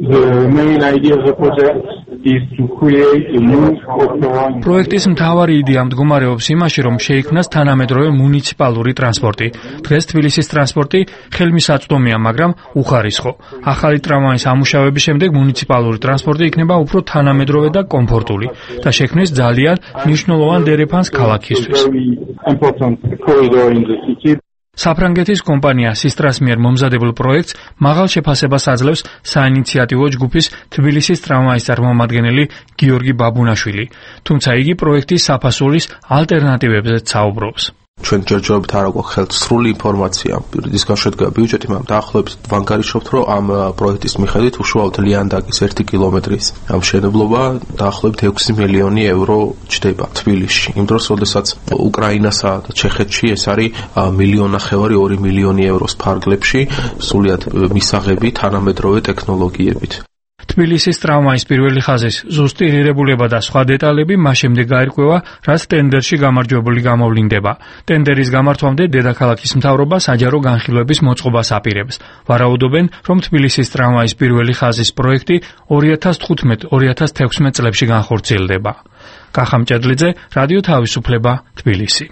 პროექტის მთავარი იდეა მდგომარეობს იმაში, რომ შეიქმნას თანამედროვე მუნიციპალური ტრანსპორტი. დღეს თბილისის ტრანსპორტი ხელმისაწვდომია, მაგრამ უხარისხო. ახალი ტრამვაის ამუშავების შემდეგ მუნიციპალური ტრანსპორტი იქნება უფრო თანამედროვე და კომფორტული და შექმნის ძალიან მნიშვნელოვან დერეფანს ქალაქისთვის. საფრანგეთის კომპანია Sistras მიერ მომზადებულ პროექტს მაღალ შეფასებას აძლევს საინიციატივო ჯგუფის თბილისის ტრამვაის წარმომადგენელი გიორგი ბაბუნაშვილი, თუმცა იგი პროექტის საფასურის ალტერნატივებზეც საუბრობს. ჩვენ ჯერჯერობით არ აქვს ხელთ სრული ინფორმაცია ის განშედგება ბიუჯეტი, მაგრამ დაახლოებით ვანგარიშობთ, რომ ამ პროექტის მიხედვით უშუალოდ ლიანდაგის ერთი კილომეტრის ამ მშენებლობა დაახლოებით ექვსი მილიონი ევრო ჩდება თბილისში. იმ დროს, როდესაც უკრაინასა და ჩეხეთში ეს არის მილიონნახევარი ორი მილიონი ევროს ფარგლებში, სულიად მისაღები თანამედროვე ტექნოლოგიებით. თბილისის ტრამვაის პირველი ხაზის ზუსტი ღირებულება და სხვა დეტალები მას შემდეგ გაირკვევა, რაც ტენდერში გამარჯვებული გამოვლინდება. ტენდერის გამართვამდე დედაქალაქის მთავრობა საჯარო განხილვების მოწყობას აპირებს. ვარაუდობენ, რომ თბილისის ტრამვაის პირველი ხაზის პროექტი ორი ათას თხუთმეტ ორი ათას თექვსმეტ წლებში განხორციელდება. კახამ ჭედლიძე, რადიო თავისუფლება, თბილისი.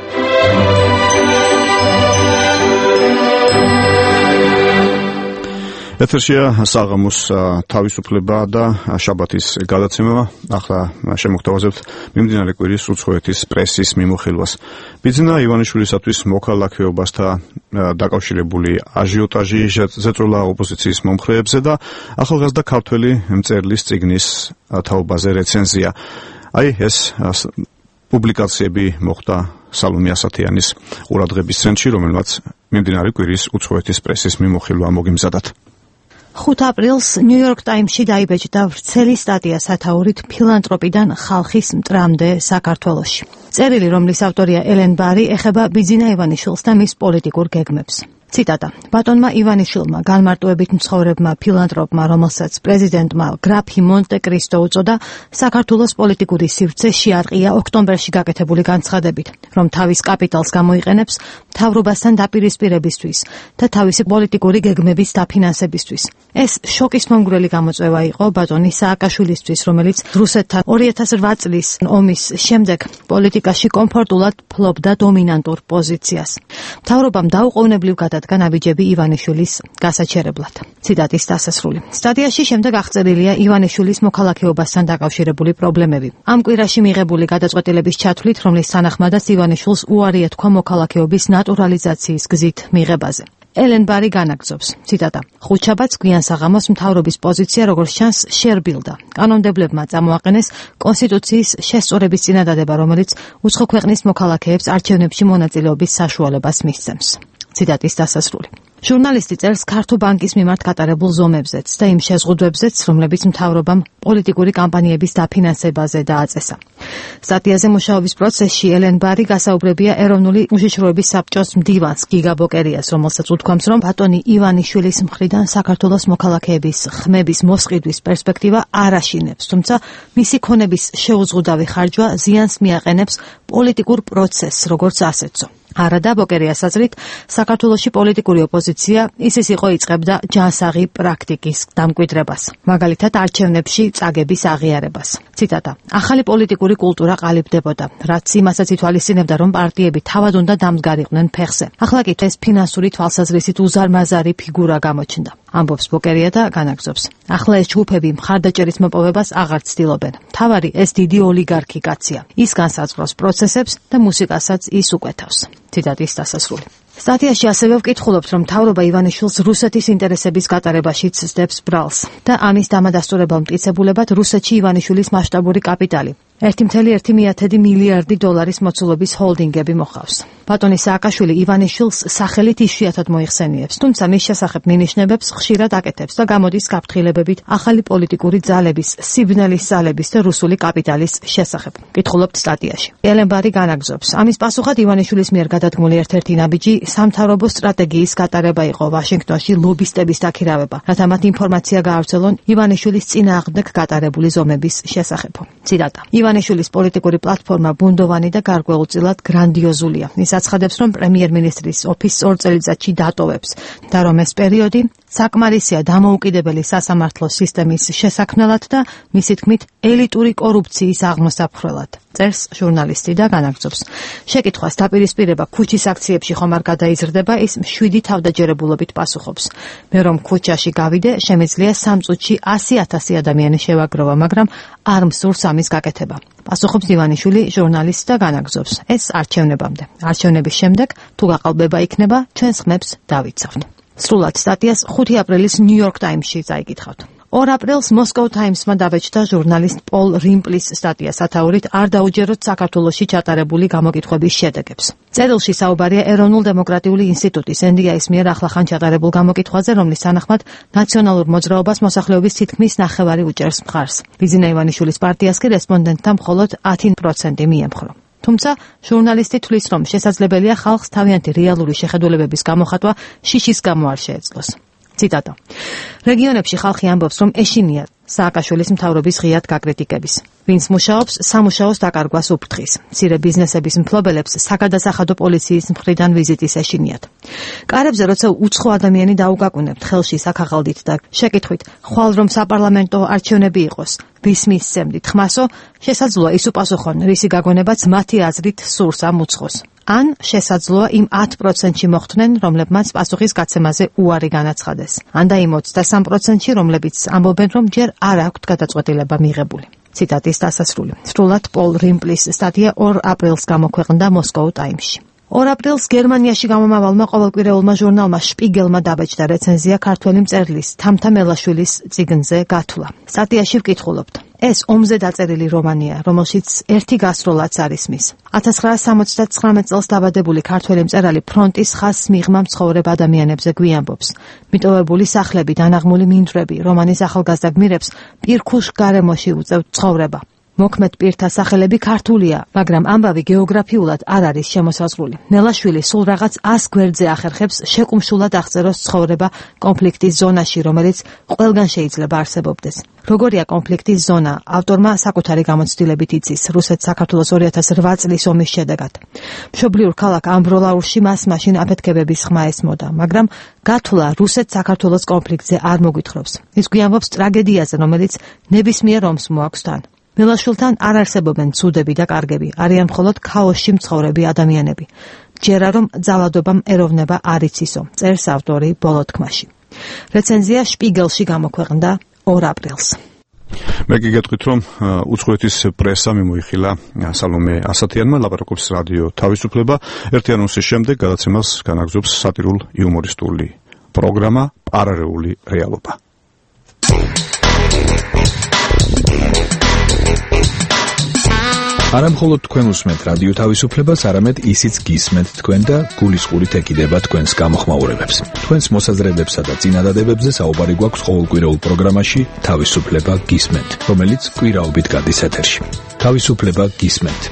ეთერშია საღამოს თავისუფლება და შაბათის გადაცემა. ახლა შემოგთავაზებთ მიმდინარე კვირის უცხოეთის პრესის მიმოხილვას. ბიძინა ივანიშვილისათვის მოქალაქეობასთან დაკავშირებული აჟიოტაჟი ზეწოლა ოპოზიციის მომხრეებზე და ახალგაზრდა ქართველი მწერლის წიგნის თაობაზე რეცენზია. აი ეს პუბლიკაციები მოხდა სალომე ასათიანის ყურადღების ცენტრში, რომელმაც მიმდინარე კვირის უცხოეთის პრესის მიმოხილვა მოგიმზადათ. ხუთ აპრილს ნიუ-იორკ ტაიმსში დაიბეჭდა ვრცელი სტატია სათაურით ფილანტროპიდან ხალხის მტრამდე საქართველოში. წერილი, რომლის ავტორია ელენ ბარი, ეხება ბიძინა ივანიშვილს და მის პოლიტიკურ გეგმებს. ციტატა: ბატონმა ივანიშვილმა, განმარტოებით მცხოვრებმა ფილანტროპმა, რომელსაც პრეზიდენტმა გრაფი მონტე კრისტო უწოდა, საქართველოს პოლიტიკური სივრცე შეარყია ოქტომბერში გაკეთებული განცხადებით, რომ თავის კაპიტალს გამოიყენებს მთავრობასთან დაპირისპირებისთვის და თავისი პოლიტიკური გეგმების დაფინანსებისთვის. ეს შოკის მომგვრელი გამოწვევა იყო ბატონი სააკაშვილისთვის, რომელიც რუსეთთან ორი ათას რვა წლის ომის შემდეგ პოლიტიკაში კომფორტულად ფლობდა დომინანტურ პოზიციას. მთავრობამ დაუყოვნებლივ გადადგა ნაბიჯები ივანიშვილის გასაჩერებლად. ციტატის დასასრული. სტატიაში შემდეგ აღწერილია ივანიშვილის მოქალაქეობასთან დაკავშირებული პრობლემები. ამ კვირაში მიღებული გადაწყვეტილების ჩათვლით, რომლის თანახმადაც ივანიშვილს უარი ეთქვა მოქალაქეობის ნატურალიზაციის გზით მიღებაზე. ელენ ბარი განაგრძობს, ციტატა: ხუთშაბათს გვიან საღამოს მთავრობის პოზიცია, როგორც ჩანს, შერბილდა. კანონმდებლებმა წამოაყენეს კონსტიტუციის შესწორების წინადადება, რომელიც უცხო ქვეყნის მოქალაქეებს არჩევნებში მონაწილეობის საშუალებას მისცემს. ციტატის დასასრული. ჟურნალისტი წერს ქართულ ბანკის მიმართ გატარებულ ზომებზეც და იმ შეზღუდვებზეც, რომლებიც მთავრობამ პოლიტიკური კამპანიების დაფინანსებაზე დააწესა. სტატიაზე მუშაობის პროცესში ელენ ბარი გასაუბრებია ეროვნული უშიშროების საბჭოს მდივანს გიგა ბოკერიას, რომელსაც უთქვამს, რომ ბატონი ივანიშვილის მხრიდან საქართველოს მოქალაქეების ხმების მოსყიდვის პერსპექტივა არ აშინებს, თუმცა მისი ქონების შეუზღუდავი ხარჯვა ზიანს მიაყენებს პოლიტიკურ პროცესს, როგორც ასეთსო. არადა ბოკერიას აზრით, საქართველოში პოლიტიკური ოპოზიცია ისის იყო იწყებდა ჯანსაღი პრაქტიკის დამკვიდრებას, მაგალითად არჩევნებში წაგების აღიარებას. ციტატა: ახალი პოლიტიკური კულტურა ყალიბდებოდა, რაც იმასაც ითვალისწინებდა, რომ პარტიები თავად უნდა დამდგარიყვნენ ფეხზე. ახლა კი ეს ფინანსური თვალსაზრისით უზარმაზარი ფიგურა გამოჩნდა. ამბობს ბოკერია და განაგრძობს: ახლა ეს ჯგუფები მხარდაჭერის მოპოვებას აღარ ცდილობენ. მთავარი ეს დიდი ოლიგარქი კაცია. ის განსაზღვრავს პროცესებს და მუსიკასაც ის უკვეთავს. ციტატის დასასრული. სტატიაში ასევე ვკითხულობთ, რომ მთავრობა ივანიშვილს რუსეთის ინტერესების გატარებაში ცდებს ბრალს და ამის დამადასტურებელ მტკიცებულებად რუსეთში ივანიშვილის მასშტაბური კაპიტალი, ერთი წელი ერთი მილიარდი დოლარის მოცულობის ჰოლდინგები მოხავს. ბატონი სააკაშვილი ივანიშვილს სახელით იშვიათად მოიხსენიებს, თუმცა მის შესახებ მინიშნებებს ხშირად აკეთებს და გამოდის გაფრთხილებებით ახალი პოლიტიკური ძალების, სიბნელის ძალების და რუსული კაპიტალის შესახებ. კითხულობთ სტატიაში. ელენ ბარი განაგზობს, ამის პასუხად ივანიშვილის მიერ გადადგმული ერთ-ერთი ნაბიჯი სამთავრობო სტრატეგიის გატარება იყო ვაშინგტონში ლობისტების დაქირავება, რათა მათ ინფორმაცია გაავრცელონ ივანიშვილის წინააღმდეგ გატარებული ზომების შესახებ. ციტატა. ივანიშვილის პოლიტიკური პლატფორმა ბუნდოვანი და გარკვეულწილად გრანდიოზულია. ის აცხადებს, რომ პრემიერ-მინისტრის ოფისს ორ წელიწადში დატოვებს და რომ ეს პერიოდი საკმარისია დამოუკიდებელი სასამართლო სისტემის შესაქმნელად და მისი თქმით ელიტური კორუფციის აღმოსაფხრელად. წერს ჟურნალისტი და განაგზობს. შეკითხვას დაპირისპირება ქუჩის აქციებში ხომ არ გადაიზრდება, ის მშვიდი თავდაჯერებულობით პასუხობს. მე რომ ქუჩაში გავიდე, შემიძლია სამ წუთში ასი ათასი ადამიანი შევაგროვა, მაგრამ არ მსურს ამის გაკეთება. პასუხობს ივანიშვილი ჟურნალისტს და განაგზობს. ეს არჩევნებამდე. არჩევნების შემდეგ თუ გაყალბება იქნება, ჩვენს ხმებს დავიცავთ. სრულად სტატიას ხუთი აპრილის ნიუ-იორკ ტაიმსში წაიკითხავთ. ორ აპრილს მოსკოვ ტაიმსმა დაბეჭდა ჟურნალისტ პოლ რიმპლის სტატია სათაურით არ დაუჯეროთ საქართველოში ჩატარებული გამოკითხვების შედეგებს. წერილში საუბარია ეროვნულ დემოკრატიული ინსტიტუტის ენ დი აის მიერ ახლახან ჩატარებულ გამოკითხვაზე, რომლის თანახმად ნაციონალურ მოძრაობას მოსახლეობის თითქმის ნახევარი უჭერს მხარს. ბიძინა ივანიშვილის პარტიას კი რესპონდენტთა მხოლოდ ათი პროცენტი მიემხრო. თუმცა ჟურნალისტი თვლის, რომ შესაძლებელია ხალხს თავიანთი რეალური შეხედულებების გამოხატვა შიშის გამო არ შეეძლოს. ციტატა. რეგიონებში ხალხი ამბობს, რომ ეშინია სააკაშვილის მთავრობის ღიად გაკრიტიკების. ვინც მუშაობს, სამუშაოს დაკარგვას უფრთხის. მცირე ბიზნესების მფლობელებს საგადასახადო პოლიციის მხრიდან ვიზიტის ეშინიათ. კარებზე როცა უცხო ადამიანი დაუგაკუნებთ ხელში საქაღალდით და შეკითხვით, ხვალ რომ საპარლამენტო არჩევნები იყოს, ვის მისცემდით ხმასო, შესაძლოა ის უპასუხონ, რისი გაგონებაც მათი აზრით სურს ამ უცხოს. ან შესაძლოა იმ ათ პროცენტში მოხვდნენ, რომლებმაც პასუხის გაცემაზე უარი განაცხადეს. ან და იმ ოცდასამ პროცენტში, რომლებიც ამბობენ, რომ ჯერ არ აქვთ გადაწყვეტილება მიღებული. ციტატის დასასრული. სრულად პოლ რიმპლის სტატია ორ აპრილს გამოქვეყნდა მოსკოვ ტაიმსში. ორ აპრილს გერმანიაში გამომავალმა ყოველკვირეულმა ჟურნალმა შპიგელმა დაბეჭდა რეცენზია ქართველი მწერლის თამთა მელაშვილის წიგნზე გათვლა. სტატიაში ვკითხულობთ. ეს ომზე დაწერილი რომანია, რომელშიც ერთი გასროლაც არის მის. ათას ცხრაასი სამოცდათხრამეტ წელს დაბადებული ქართველი მწერალი ფრონტის ხაზს მიღმა მცხოვრებ ადამიანებზე გვიამბობს. მიტოვებული სახლები, დანაღმული მინდვრები, რომანის ახალგაზრდა გმირებს პირქუშ გარემოში უწევთ ცხოვრება. მოქმედ პირთა სახელები ქართულია, მაგრამ ამბავი გეოგრაფიულად არ არის შემოსაზღვრული. მელაშვილი სულ რაღაც ას გვერდზე ახერხებს შეკუმშულად აღწეროს ცხოვრება კონფლიქტის ზონაში, რომელიც ყველგან შეიძლება არსებობდეს. როგორია კონფლიქტის ზონა? ავტორმა საკუთარი გამოცდილებით იცის რუსეთ-საქართველოს ორი ათას რვა წლის ომის შედეგად. მშობლიურ ქალაქ ამბროლაურში მას მაშინ აფეთქებების ხმა ესმოდა, მაგრამ გათვლა რუსეთ-საქართველოს კონფლიქტზე არ მოგვითხრობს. ის გვიამბობს ტრაგედიაზე, რომელიც ნებისმიერ ომს მოაქვს თან. მელაშვილთან არ არსებობენ ცუდები და კარგები, არიან მხოლოდ ქაოსში მცხოვრები ადამიანები. ჯერა რომ ძალადობამ ეროვნება არ იცისო, წერს ავტორი ბოლო თქმაში. რეცენზია შპიგელში გამოქვეყნდა ორ აპრილს. მე კი გეტყვით, რომ უცხოეთის პრესა მიმოიხილა სალომე ასათიანმა, ლაპარაკობს რადიო თავისუფლება. ერთი ანონსის შემდეგ გადაცემას განაგზობს სატირულ იუმორისტული პროგრამა პარალელური რეალობა. არა მხოლოდ თქვენ უსმენთ რადიო თავისუფლებას, არამედ ისიც გისმენთ თქვენ და გულისყურით ეკიდება თქვენს გამოხმაურებებს. თქვენს მოსაზრებებსა და წინადადებებზე საუბარი გვაქვს ყოველკვირეულ პროგრამაში თავისუფლება გისმენთ, რომელიც კვირაობით გადის ეთერში. თავისუფლება გისმენთ.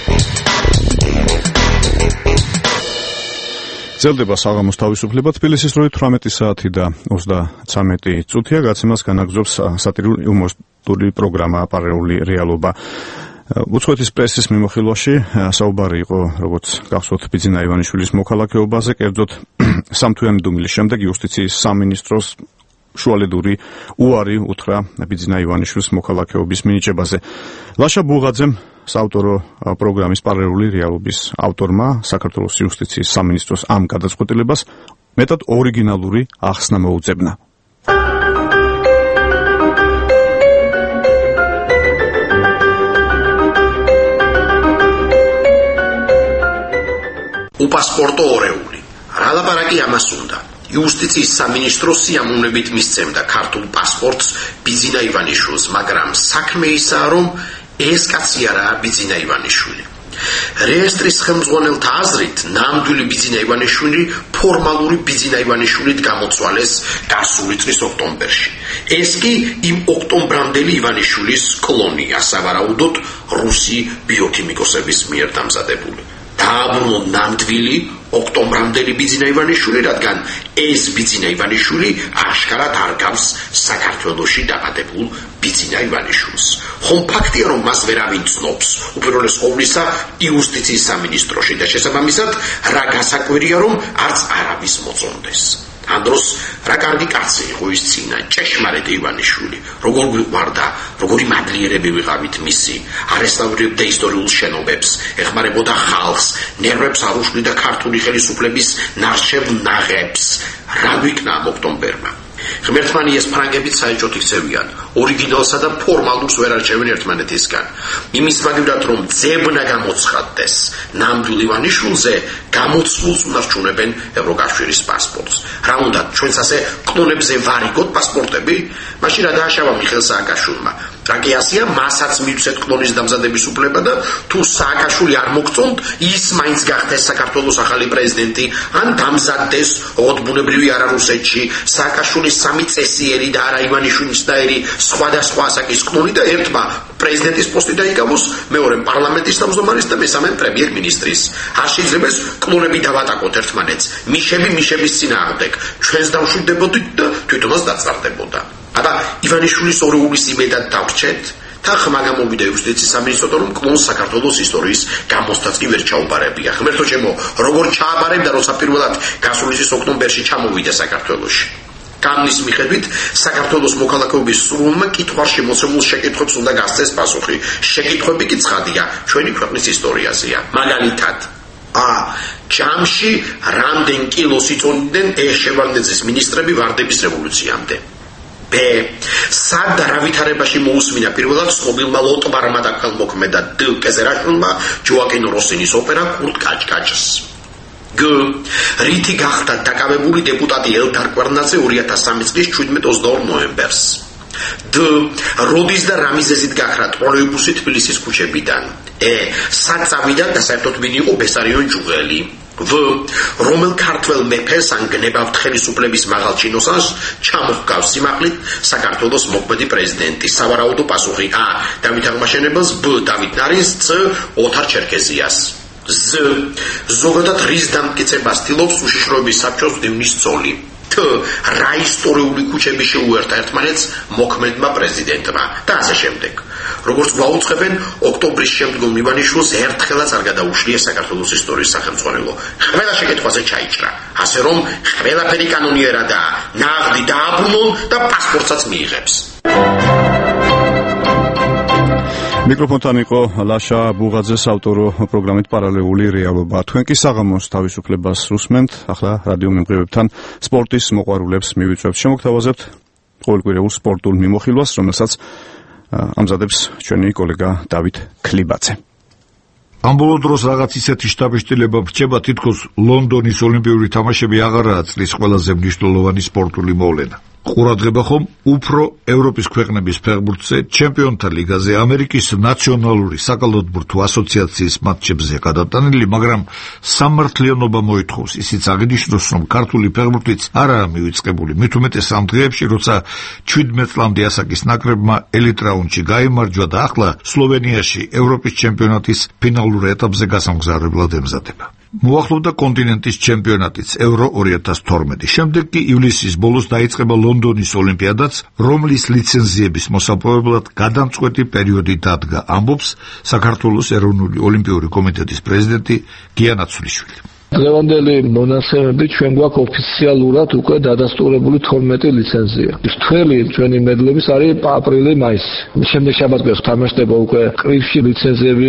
ძლდება საღამოს თავისუფლება. თბილისის დროით თვრამეტი საათი და ოცდაცამეტი წუთია. გაცემას განაგზობს სატირული იუმორისტული პროგრამა პარალელური რეალობა. უცხოეთის პრესის მიმოხილვაში საუბარი იყო, როგორც გახსოვთ, ბიძინა ივანიშვილის მოქალაქეობაზე, კერძოდ სამთვიანი დუმილის შემდეგ იუსტიციის სამინისტროს შუალედური უარი უთხრა ბიძინა ივანიშვილის მოქალაქეობის მინიჭებაზე. ლაშა ბუღაძემ, საავტორო პროგრამის პარალელური რეალობის ავტორმა, საქართველოს იუსტიციის სამინისტროს ამ გადაწყვეტილებას მეტად ორიგინალური ახსნა მოუძებნა. უპასპორტო ორეული. რა ლაპარაკი ამას უნდა? იუსტიციის სამინისტრო სიამოვნებით მისცემდა ქართულ პასპორტს ბიძინა ივანიშვილს, მაგრამ საქმე ისაა, რომ ეს კაცი არაა ბიძინა ივანიშვილი. რეესტრის ხელმძღვანელთა აზრით, ნამდვილი ბიძინა ივანიშვილი ფორმალური ბიძინა ივანიშვილით გამოცვალეს გასული წლის ოქტომბერში. ეს კი იმ ოქტომბრამდელი ივანიშვილის კლონია, სავარაუდოდ რუსი ბიოქიმიკოსების მიერ დამზადებული. დააბრუნო ნამდვილი ოქტომბრამდელი ბიძინა ივანიშვილი, რადგან ეს ბიძინა ივანიშვილი აშკარად არ გავს საქართველოში დაბადებულ ბიძინა ივანიშვილს. ხომ ფაქტია, რომ მას ვერავინ ცნობს, უპირველეს ყოვლისა იუსტიციის სამინისტროში და შესაბამისად რა გასაკვირია, რომ არც არავის მოწონდეს. ამ დროს რა კარგი კაცი იყო ის წინა ჭეშმარიტ ივანიშვილი, როგორ გვიყვარდა, როგორი მადლიერები ვიყავით მისი, არესტავრირებდა ისტორიულ შენობებს, ეხმარებოდა ხალხს, ნერვებს არ უშლიდა ქართული ხელისუფლების ნარჩევ ნაღებს. რა გვიქნა ამ ოქტომბერმა? ღმერთმანი ეს ფრანგებიც საეჭვოდ იქცევიან, ორიგინალსა და ფორმალურს ვერ არჩევენ ერთმანეთისგან. იმის მაგივრად, რომ ძებნა გამოცხადდეს ნამდვილ ივანიშვილზე, გამოცვლულს უნდა რჩუნებენ ევროკავშირის პასპორტს. რა უნდა ჩვენს ასე კლონებზე ვარიგოთ პასპორტები? მაშინ რა დააშავა მიხეილ სააკაშვილმა? რა კი ასია, მასაც მივცეთ კლონის დამზადების უფლება და თუ სააკაშვილი არ მოგწონთ, ის მაინც გახდეს საქართველოს ახალი პრეზიდენტი, ან დამზადდეს ოდბუნებრივი არარუსეთში სააკაშვილის სამი წესიერი და არა ივანიშვილისნაირი სხვადასხვა ასაკის კლონი და ერთმა პრეზიდენტის პოსტი დაიკავოს, მეორემ პარლამენტის თავმჯდომარის და მესამემ პრემიერ-მინისტრის. არ შეიძლება ეს კლონები დავატაკოთ ერთმანეთს, მიშები მიშების წინააღმდეგ, ჩვენს დავშვიდებოდით და თვითონაც დაწარდებოდა. აბა ივანიშვილის ორეულის იმედად დავრჩეთ? თა ხმა გამოვიდა იუსტიციის სამინისტროდან, რომ კლონს საქართველოს ისტორიის გამოსთაც კი ვერ ჩაუბარებია. ღმერთო ჩემო, როგორ ჩააბარებდა, როცა პირველად გასული წლის ოქტომბერში ჩამოვიდა საქართველოში. კანონის მიხედვით საქართველოს მოქალაქეობის სრულმა კითხვაში მოცემულ შეკითხვებს უნდა გასცეს პასუხი. შეკითხვები კი ცხადია, ჩვენი ქვეყნის ისტორიაზეა. მაგალითად, ა ჯამში რამდენ კილოს იწონდნენ ეშევანეძის მინისტრები ვარდების რევოლუციამდე? B. სად და რა ვითარებაში მოусმინა პირველად ცნობილმა ლოტბარმა და ქალმოქმედად დ. კეზერაშვილმა ჯოაკინ როსინის ოპერა კურტ კაჭკაჭს? G. რითი გახდა დაკავებული დეპუტატი ელდარ კვარნაძე ორი ათას სამი წლის შვიდმეტ ოცდაორ ნოემბერს? D. როდის და რა მიზეზით გახრა ტროლეიბუსი თბილისის ქუჩებიდან? E. სად წავიდა და საერთოდ ვინ იყო ბესარიონ ჯუღელი? V. რომელ ქართველ მეფეს ან გნებავთ ხელისუფლების მაღალ ჩინოსანს ჩამოჰგავს სიმაღლით საქართველოს მოქმედი პრეზიდენტი? სავარაუდო პასუხი A. დავით აღმაშენებელს, B. დავით ნარინს, C. ოთარ ჩერქეზიას. Z. ზოგადად რის დამტკიცებას ცდილობს უშიშროების საბჭოს მდივნის ცოლი? T. რა ისტორიული ქუჩები შეუერთა ერთმანეთს მოქმედმა პრეზიდენტმა და ასე შემდეგ. როგორც გვაუწყებენ, ოქტომბრის შემდგომ ივანიშვილს ერთხელაც არ გადაუშლია საქართველოს ისტორიის სახელმძღვანელო. ყველა შეკითხვაზე ჩაიჭრა, ასე რომ ყველაფერი კანონიერადაა, ნაღდი დააბრუნონ და პასპორტსაც მიიღებს. მიკროფონთან იყო ლაშა ბუღაძეს ავტორო პროგრამით პარალელური რეალობა. თქვენ კი საღამოს თავისუფლებას უსმენთ. ახლა რადიო მიმღებებთან სპორტის მოყვარულებს მივიწვევთ. შემოგთავაზებთ ყოველკვირეულ სპორტულ მიმოხილვას, რომელსაც ამზადებს ჩვენი კოლეგა დავით ქლიბაძე. ამ ბოლო დროს რაღაც ისეთი შთაბეჭდილება რჩება, თითქოს ლონდონის ოლიმპიური თამაშები აღარაა წლის ყველაზე მნიშვნელოვანი სპორტული მოვლენა. ყურადღება ხომ უფრო ევროპის ქვეყნების ფეხბურთზე, ჩემპიონთა ლიგაზე, ამერიკის ნაციონალური საკალათბურთო ასოციაციის მატჩებზე გადატანილი, მაგრამ სამართლიანობა მოითხოვს ისიც აღინიშნოს, რომ ქართული ფეხბურთიც არაა მივიწყებული, მით უმეტეს ამ დღეებში, როცა შვიდმეტ წლამდე ასაკის ნაკრებმა ელიტ რაუნდში გაიმარჯვა და ახლა სლოვენიაში ევროპის ჩემპიონატის ფინალურ ეტაპზე გასამგზავრებლად ემზადება. მოახლოვდა კონტინენტის ჩემპიონატიც ევრო ორი ათას თორმეტი. შემდეგ კი ივლისის ბოლოს დაიწყება ლონდონის ოლიმპიადაც, რომლის ლიცენზიების მოსაპოვებლად გადამწყვეტი პერიოდი დადგა, ამბობს საქართველოს ეროვნული ოლიმპიური კომიტეტის პრეზიდენტი გია ნაცვლიშვილი. დღევანდელი მონაცემები ჩვენ გვაქვს ოფიციალურად უკვე დადასტურებული თორმეტი ლიცენზია. თველი ჩვენი მედლების არის აპრილი-მაისი. შემდეგ შაბათ-კვირას თამაშდება უკვე კრივში ლიცენზიები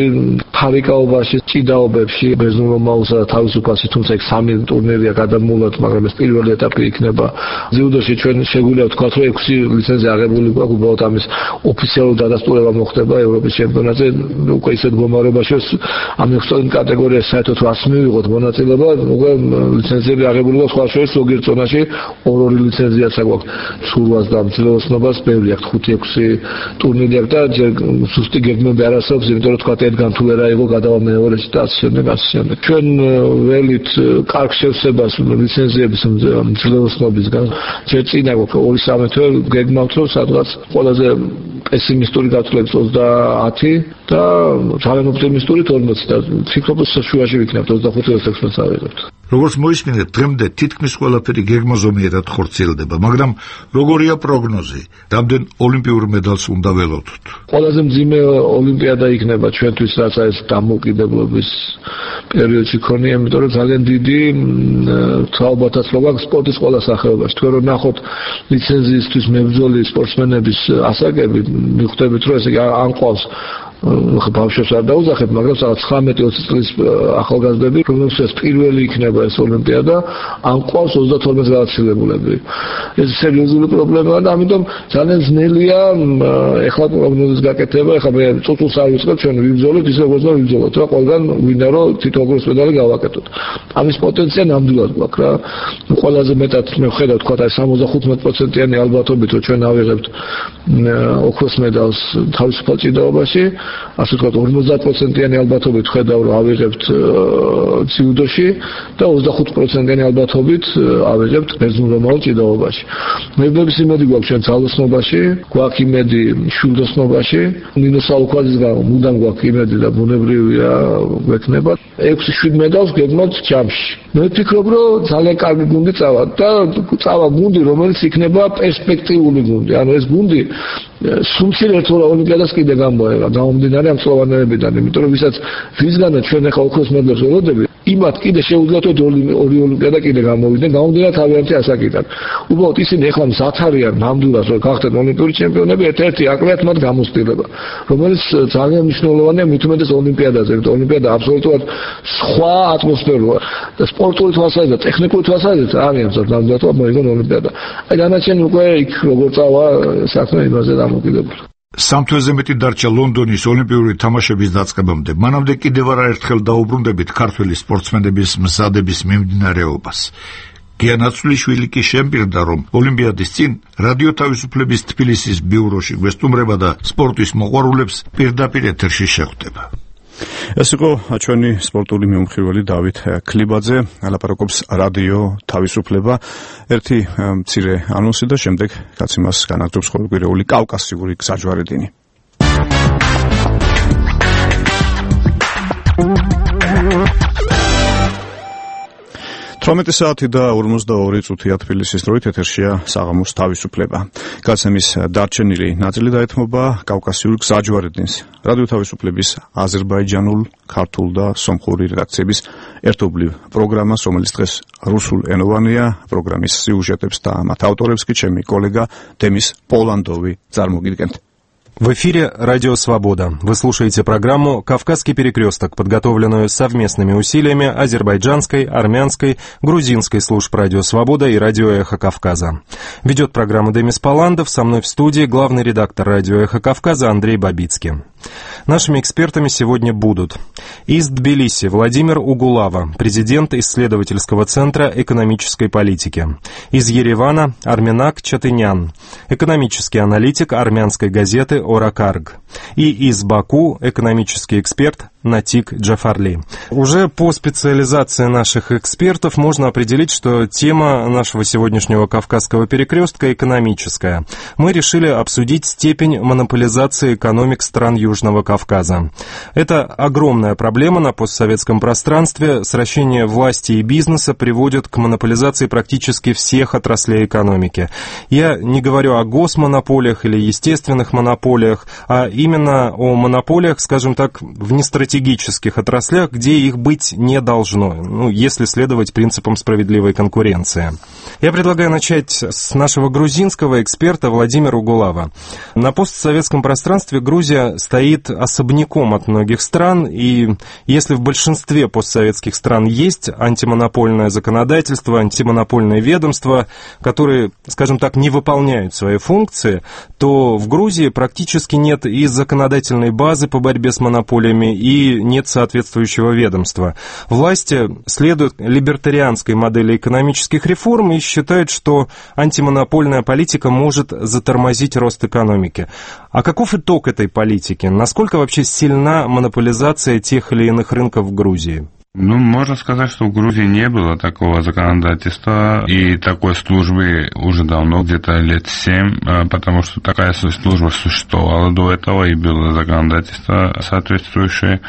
ფარიკაობაში, ჭიდაობებში ბერძნულობასა და თავისუფალში, თუმცა იქ სამი ტურნირია გადამულად, მაგრამ ეს პირველი ეტაპი იქნება. ძიუდოში ჩვენ შეგვიძლია ვთქვათ, რომ ექვსი ლიცენზია აღებული გვაქვს, უბრალოდ ამის ოფიციალური დადასტურება მოხდება ევროპის ჩემპიონატზე. უკვე ისეთ მდგომარეობაში ამ ექვსი კატეგორიაში საერთოდ რას მივიღოთ მონაწილეობა, უკვე ლიცენზიები აღებული გვაქვს, სხვა შორის ზოგიერთ ზონაში ორ-ორი ლიცენზიაც აქვს. სურვას და მცირეოსნობას ბევრი აქვს, ხუთი ექვსი ტურნირი აქვს და ზუსტი გეგმები არ არსებობს, იმიტომ რომ თქვათ ერთგან თუ ვერ აიღო გადავა მეორეში და ასე შემდეგ, ასე შემდეგ. ჩვენ ველით კარგ შევსებას ლიცენზიების მცირეოსნობისგან ჯერ წინა გვაქვს ორი სამი თვე გეგმავთ, რომ სადღაც ყველაზე პესიმისტური გათვლებით ოცდაათი და ძალიან ოპტიმისტური ორმოცი და ვფიქრობ, რომ შუაში ვიქნებთ ოცდახუთი ოცდაექვსი ავიღებთ. როგორც მოისმინეთ, დღემდე თითქმის ყველაფერი გეგმაზომიერად ხორციელდება, მაგრამ როგორია პროგნოზი? რამდენ ოლიმპიურ medals უნდა ველოდოთ? ყველაზე მძიმე ოლიმპიადა იქნება ჩვენთვის, რაც ეს დამოუკიდებლობის პერიოდში ქონია, იმიტომ რომ ძალიან დიდი თვალბათაცლო გვაქვს სპორტის ყველა სახეობაში. თქვენ რომ ნახოთ ლიცენზიისთვის მებრძოლი სპორტსმენების ასაკები, მიხვდებით, რომ ესე ან ყავს ბავშვებს არ დაუძახებ, მაგრამ სადაც ცხრამეტი ოცი წლის ახალგაზრდები, რომელსაც პირველი იქნება ეს ოლიმპიადა, ან ყავს ოცდათორმეტ გადაცილებულები. ეს სერიოზული პრობლემაა და ამიტომ ძალიან ძნელია ეხლა პროგნოზის გაკეთება. ეხლა მე წუწულს არ ვიწყებ, ჩვენ ვიბრძოლოთ ისე როგორც ვიბრძოლოთ, რა ყველგან ვინდა რომ თითო ოქროს მედალი გავაკეთოთ. ამის პოტენცია ნამდვილად გვაქვს რა. ყველაზე მეტად მე ვხედავ თქვა აი სამოცდახუთი პროცენტიანი ალბათობით რომ ჩვენ ავიღებთ ოქროს მედალს თავისუფალ ჭიდაობაში. ასე ვთქვათ, ორმოცდაათ პროცენტიანი ალბათობით ხედავ, რომ ავიღებთ ძიუდოში და ოცდახუთი პროცენტიანი ალბათობით ავიღებთ ბერძნულ-რომაულ ჭიდაობაში. მეუბნების იმედი გვაქვს ჩვენ ძალოსნობაში, გვაქვს იმედი შვილდოსნობაში, ნინო საუქაძის გამო მუდამ გვაქვს იმედი და ბუნებრივია გვექნება. ექვსი შვიდ medals გეგმავთ ჯამში. მე ვფიქრობ, რომ ძალიან კარგი გუნდი წავა და წავა გუნდი, რომელიც იქნება პერსპექტიული გუნდი. ანუ ეს გუნდი სულ ერთ ოლიმპიადას კიდე გამოეღა, გამომდინარე ამ სლოვანებიდან, იმიტომ რომ ვისაც ვისგანაც ჩვენ ახლა ოქროს მედალს ველოდები, იმათ კიდე შეუძლიათ ორი ოლიმპიადა კიდე გამოვიდნენ, გამომდინარე თავიანთი ასაკიდან. უბრალოდ ისინი ახლა მზად არიან ნამდვილად, რომ გახდნენ ოლიმპიური ჩემპიონები, ერთ-ერთი აკლიათ მათ გამოცდილება, რომელიც ძალიან მნიშვნელოვანია მით უმეტეს ოლიმპიადაზე, იმიტომ ოლიმპიადა აბსოლუტურად სხვა ატმოსფეროა და სპორტული თვალსაზრისით და ტექნიკური თვალსაზრისით არიან მზად ნამდვილად, რომ მოიგონ ოლიმპიადა. აი განაჩენი უკვე იქ როგორ წავა საქმე იმაზე დამოკიდებული. სამ თვეზე მეტი დარჩა ლონდონის ოლიმპიური თამაშების დაწყებამდე. მანამდე კიდევ არაერთხელ დაუბრუნდებით ქართველი სპორტსმენების მზადების მიმდინარეობას. გია ნაცვლიშვილი კი შემპირდა, რომ ოლიმპიადის წინ რადიო თავისუფლების თბილისის ბიუროში გვესტუმრება და სპორტის მოყვარულებს პირდაპირ ეთერში შეხვდება. ეს იყო ჩვენი სპორტული მიმოხილველი დავით ქლიბაძე, ალაპარაკობს რადიო თავისუფლება. ერთი მცირე ანონსი და შემდეგ კაციმას განაგრძობს ყოველკვირეული კავკასიური გზაჯვარედინი. თვრამეტი საათი და ორმოცდაორი წუთია თბილისის დროით ეთერშია საღამოს თავისუფლება. გაცემის დარჩენილი ნაწილი დაეთმობა კავკასიურ გზაჯვარედინს. რადიო თავისუფლების აზერბაიჯანულ, ქართულ და სომხური რედაქციების ერთობლივ პროგრამას, რომელიც დღეს რუსულ ენოვანია. პროგრამის სიუჟეტებს და მათ ავტორებს კი ჩემი კოლეგა დემის პოლანდოვი წარმოგიდგენთ. В эфире «Радио Свобода». Вы слушаете программу «Кавказский перекресток», подготовленную совместными усилиями азербайджанской, армянской, грузинской служб «Радио Свобода» и «Радио Эхо Кавказа». Ведет программу Демис Поландов, со мной в студии главный редактор «Радио Эхо Кавказа» Андрей Бабицкий. Нашими экспертами сегодня будут из Тбилиси Владимир Угулава, президент исследовательского центра экономической политики. Из Еревана Арменак Чатынян, экономический аналитик армянской газеты «Оракарг». И из Баку экономический эксперт Натик Джафарли. Уже по специализации наших экспертов можно определить, что тема нашего сегодняшнего Кавказского перекрестка экономическая. Мы решили обсудить степень монополизации экономик стран Южного Кавказа. Это огромная проблема на постсоветском пространстве. Сращение власти и бизнеса приводит к монополизации практически всех отраслей экономики. Я не говорю о госмонополиях или естественных монополиях, а именно о монополиях, скажем так, в нестратегическом стратегических отраслях, где их быть не должно, ну, если следовать принципам справедливой конкуренции. Я предлагаю начать с нашего грузинского эксперта Владимира Угулава. На постсоветском пространстве Грузия стоит особняком от многих стран, и если в большинстве постсоветских стран есть антимонопольное законодательство, антимонопольное ведомство, которые, скажем так, не выполняют свои функции, то в Грузии практически нет и законодательной базы по борьбе с монополиями, и нет соответствующего ведомства. Власти следуют либертарианской модели экономических реформ и считают, что антимонопольная политика может затормозить рост экономики. А каков итог этой политики? Насколько вообще сильна монополизация тех или иных рынков в Грузии? Ну, можно сказать, что в Грузии не было такого законодательства и такой службы уже давно, где-то лет семь, потому что такая служба существовала до этого и было законодательство соответствующее.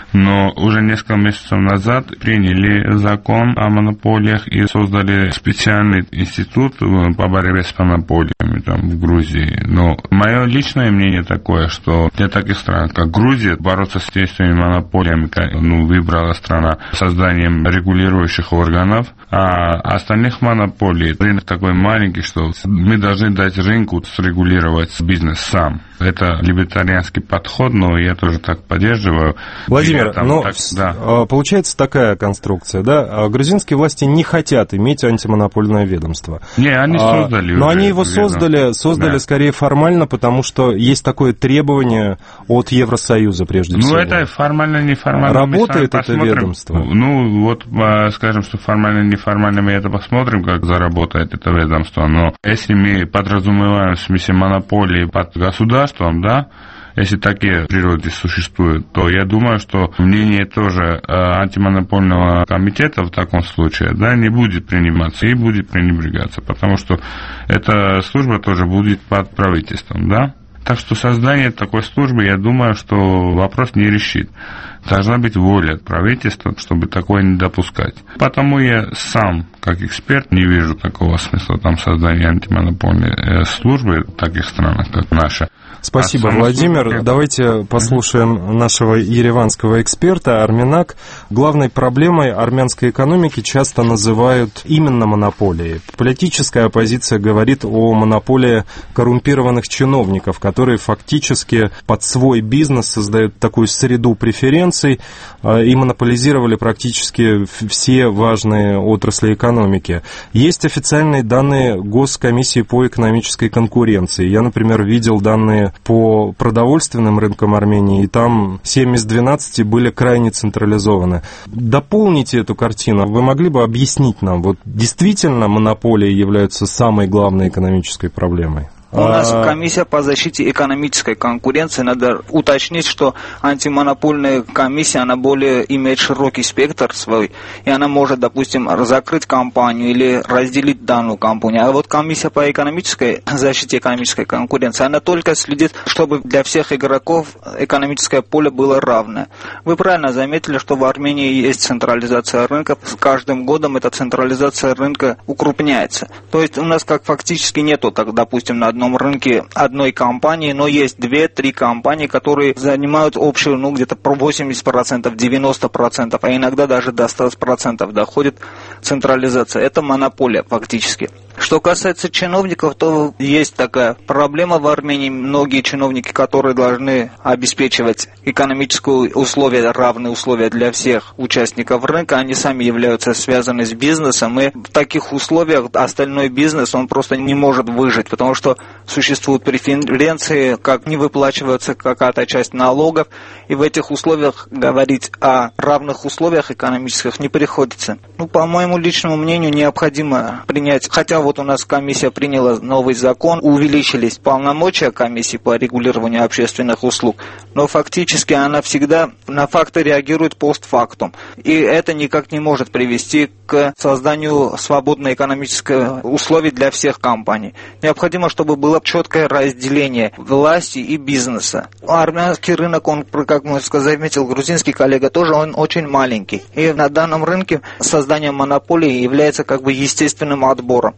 Но уже несколько месяцев назад приняли закон о монополиях и создали специальный институт по борьбе с монополиями там, в Грузии. Но мое личное мнение такое, что для таких стран, как Грузия, бороться с действиями монополиями, ну, выбрала страна созданием регулирующих органов, а остальных монополий рынок такой маленький, что мы должны дать рынку срегулировать бизнес сам. Это либертарианский подход, но я тоже так поддерживаю. Владимир, там, ну, так, да. получается такая конструкция, да? Грузинские власти не хотят иметь антимонопольное ведомство. Не, они создали. А, но они его создали, создали да. скорее формально, потому что есть такое требование от Евросоюза, прежде ну, всего. Ну, это формально, неформально. Работает это ведомство? Ну, вот скажем, что формально, неформально мы это посмотрим, как заработает это ведомство. Но если мы подразумеваем в смысле монополии под государством, да, если такие в природе существуют, то я думаю, что мнение тоже антимонопольного комитета в таком случае, да, не будет приниматься и будет пренебрегаться, потому что эта служба тоже будет под правительством, да. Так что создание такой службы, я думаю, что вопрос не решит. Должна быть воля правительства, чтобы такое не допускать. Потому я сам, как эксперт, не вижу такого смысла там создания антимонопольной службы в таких странах, как наша. Спасибо, а Владимир. Служба... Давайте послушаем mm-hmm. нашего ереванского эксперта Арменак. Главной проблемой армянской экономики часто называют именно монополии. Политическая оппозиция говорит о монополии коррумпированных чиновников, которые фактически под свой бизнес создают такую среду преференций и монополизировали практически все важные отрасли экономики. Есть официальные данные Госкомиссии по экономической конкуренции. Я, например, видел данные по продовольственным рынкам Армении, и там семь из двенадцати были крайне централизованы. Дополните эту картину. Вы могли бы объяснить нам, вот действительно монополии являются самой главной экономической проблемой? У нас комиссия по защите экономической конкуренции. Надо уточнить, что антимонопольная комиссия, она более имеет широкий спектр свой, и она может, допустим, закрыть компанию или разделить данную компанию. А вот комиссия по экономической защите экономической конкуренции, она только следит, чтобы для всех игроков экономическое поле было равное. Вы правильно заметили, что в Армении есть централизация рынка. С каждым годом эта централизация рынка укрупняется. То есть у нас как фактически нету, так, допустим, на одном рынке одной компании, но есть две-три компании, которые занимают общую, ну, где-то про восемьдесят процентов, девяносто процентов, а иногда даже до ста процентов доходит централизация. Это монополия фактически. Что касается чиновников, то есть такая проблема в Армении. Многие чиновники, которые должны обеспечивать экономические условия, равные условия для всех участников рынка, они сами являются связаны с бизнесом. И в таких условиях остальной бизнес, он просто не может выжить, потому что существуют преференции, как не выплачивается какая-то часть налогов. И в этих условиях говорить о равных условиях экономических не приходится. Ну, по моему личному мнению, необходимо принять, хотя вот у нас комиссия приняла новый закон, увеличились полномочия комиссии по регулированию общественных услуг, но фактически она всегда на факты реагирует постфактум. И это никак не может привести к созданию свободной экономической условий для всех компаний. Необходимо, чтобы было четкое разделение власти и бизнеса. Армянский рынок, он, как мы заметил, грузинский коллега, тоже он очень маленький. И на данном рынке создание монополии является как бы естественным отбором.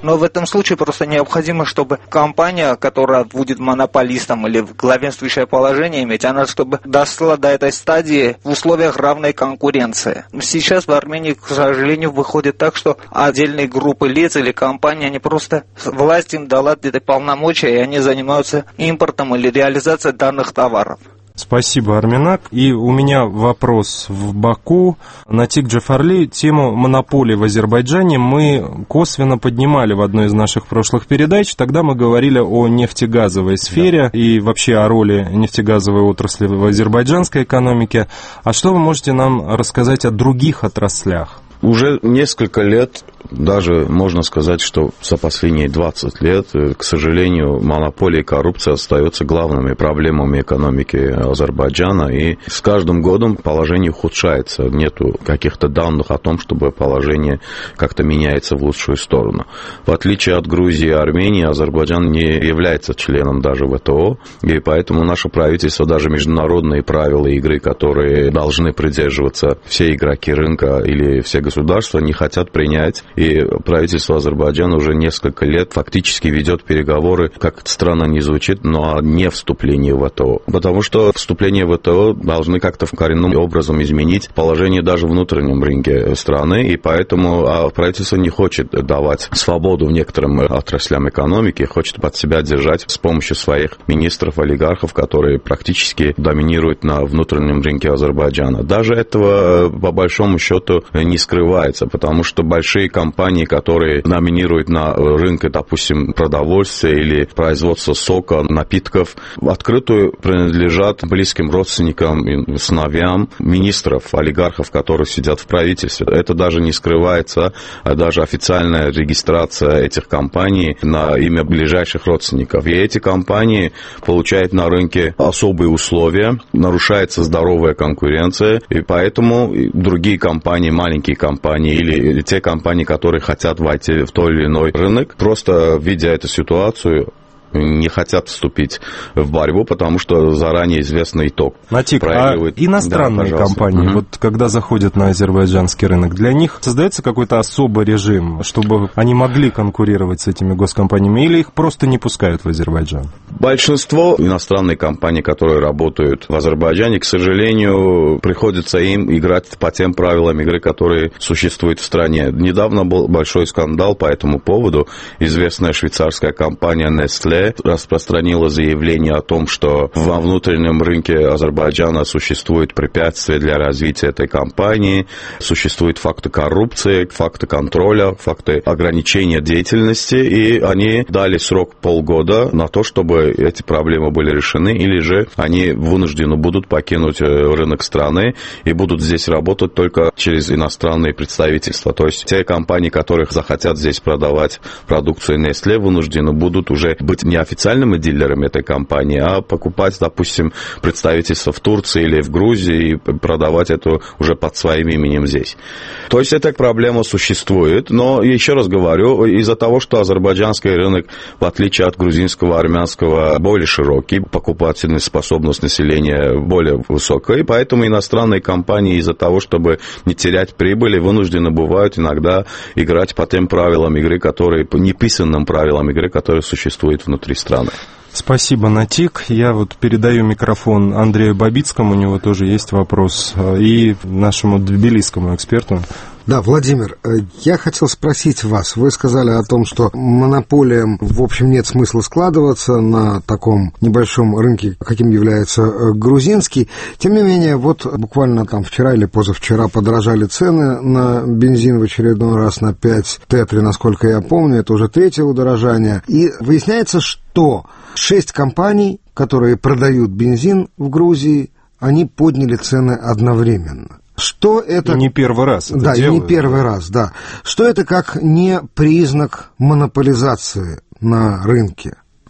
Но в этом случае просто необходимо, чтобы компания, которая будет монополистом или главенствующее положение иметь, она чтобы дошла до этой стадии в условиях равной конкуренции. Сейчас в Армении, к сожалению, выходит так, что отдельные группы лиц или компании, они просто, власть им дала где-то полномочия, и они занимаются импортом или реализацией данных товаров. Спасибо, Арменак. И у меня вопрос в Баку. Натик Джафарли, тему монополии в Азербайджане мы косвенно поднимали в одной из наших прошлых передач. Тогда мы говорили о нефтегазовой сфере, да, и вообще о роли нефтегазовой отрасли в азербайджанской экономике. А что вы можете нам рассказать о других отраслях? Уже несколько лет, даже можно сказать, что за последние двадцать лет, к сожалению, монополия и коррупция остаются главными проблемами экономики Азербайджана, и с каждым годом положение ухудшается. Нету каких-то данных о том, чтобы положение как-то меняется в лучшую сторону. В отличие от Грузии и Армении, Азербайджан не является членом даже ВТО, и поэтому наше правительство, даже международные правила игры, которые должны придерживаться все игроки рынка или все государства, государства не хотят принять, и правительство Азербайджана уже несколько лет фактически ведет переговоры, как это странно не звучит, но о не вступлении в ВТО. Потому что вступление в ВТО должны как-то коренным образом изменить положение даже в внутреннем рынке страны, и поэтому правительство не хочет давать свободу в некоторым отраслям экономики, хочет под себя держать с помощью своих министров, олигархов, которые практически доминируют на внутреннем рынке Азербайджана. Даже этого, по большому счету, не скрывается. Потому что большие компании, которые доминируют на рынке, допустим, продовольствия или производства сока, напитков, в открытую принадлежат близким родственникам и сыновьям министров, олигархов, которые сидят в правительстве. Это даже не скрывается, а даже официальная регистрация этих компаний на имя ближайших родственников. И эти компании получают на рынке особые условия, нарушается здоровая конкуренция, и поэтому другие компании, маленькие компании, компании или те компании, которые хотят войти в той или иной рынок, просто видя эту ситуацию, не хотят вступить в борьбу, потому что заранее известный итог. Натик, а иностранные да, компании, угу. вот когда заходят на азербайджанский рынок, для них создается какой-то особый режим, чтобы они могли конкурировать с этими госкомпаниями, или их просто не пускают в Азербайджан? Большинство иностранных компаний, которые работают в Азербайджане, к сожалению, приходится им играть по тем правилам игры, которые существуют в стране. Недавно был большой скандал по этому поводу. Известная швейцарская компания Nestlé распространила заявление о том, что во внутреннем рынке Азербайджана существует препятствие для развития этой компании, существуют факты коррупции, факты контроля, факты ограничения деятельности, и они дали срок полгода на то, чтобы эти проблемы были решены, или же они вынуждены будут покинуть рынок страны и будут здесь работать только через иностранные представительства. То есть те компании, которые захотят здесь продавать продукцию Nestlé, вынуждены будут уже быть не официальными дилерами этой компании, а покупать, допустим, представительство в Турции или в Грузии и продавать это уже под своим именем здесь. То есть эта проблема существует, но еще раз говорю, из-за того, что азербайджанский рынок, в отличие от грузинского, армянского, более широкий, покупательная способность населения более высокая, и поэтому иностранные компании из-за того, чтобы не терять прибыли, вынуждены бывают иногда играть по тем правилам игры, которые, по неписанным правилам игры, которые существуют внутри страны. Спасибо, Натик. Я вот передаю микрофон Андрею Бабицкому, у него тоже есть вопрос, и нашему тбилисскому эксперту. Да, Владимир, я хотел спросить вас. Вы сказали о том, что монополиям, в общем, нет смысла складываться на таком небольшом рынке, каким является грузинский. Тем не менее, вот буквально там вчера или позавчера подорожали цены на бензин в очередной раз на пять тетри, насколько я помню. Это уже третье удорожание. И выясняется, что шесть компаний, которые продают бензин в Грузии, они подняли цены одновременно. Что это... И не первый раз это Да, делают. и не первый раз, да. Что это как не признак монополизации на рынке?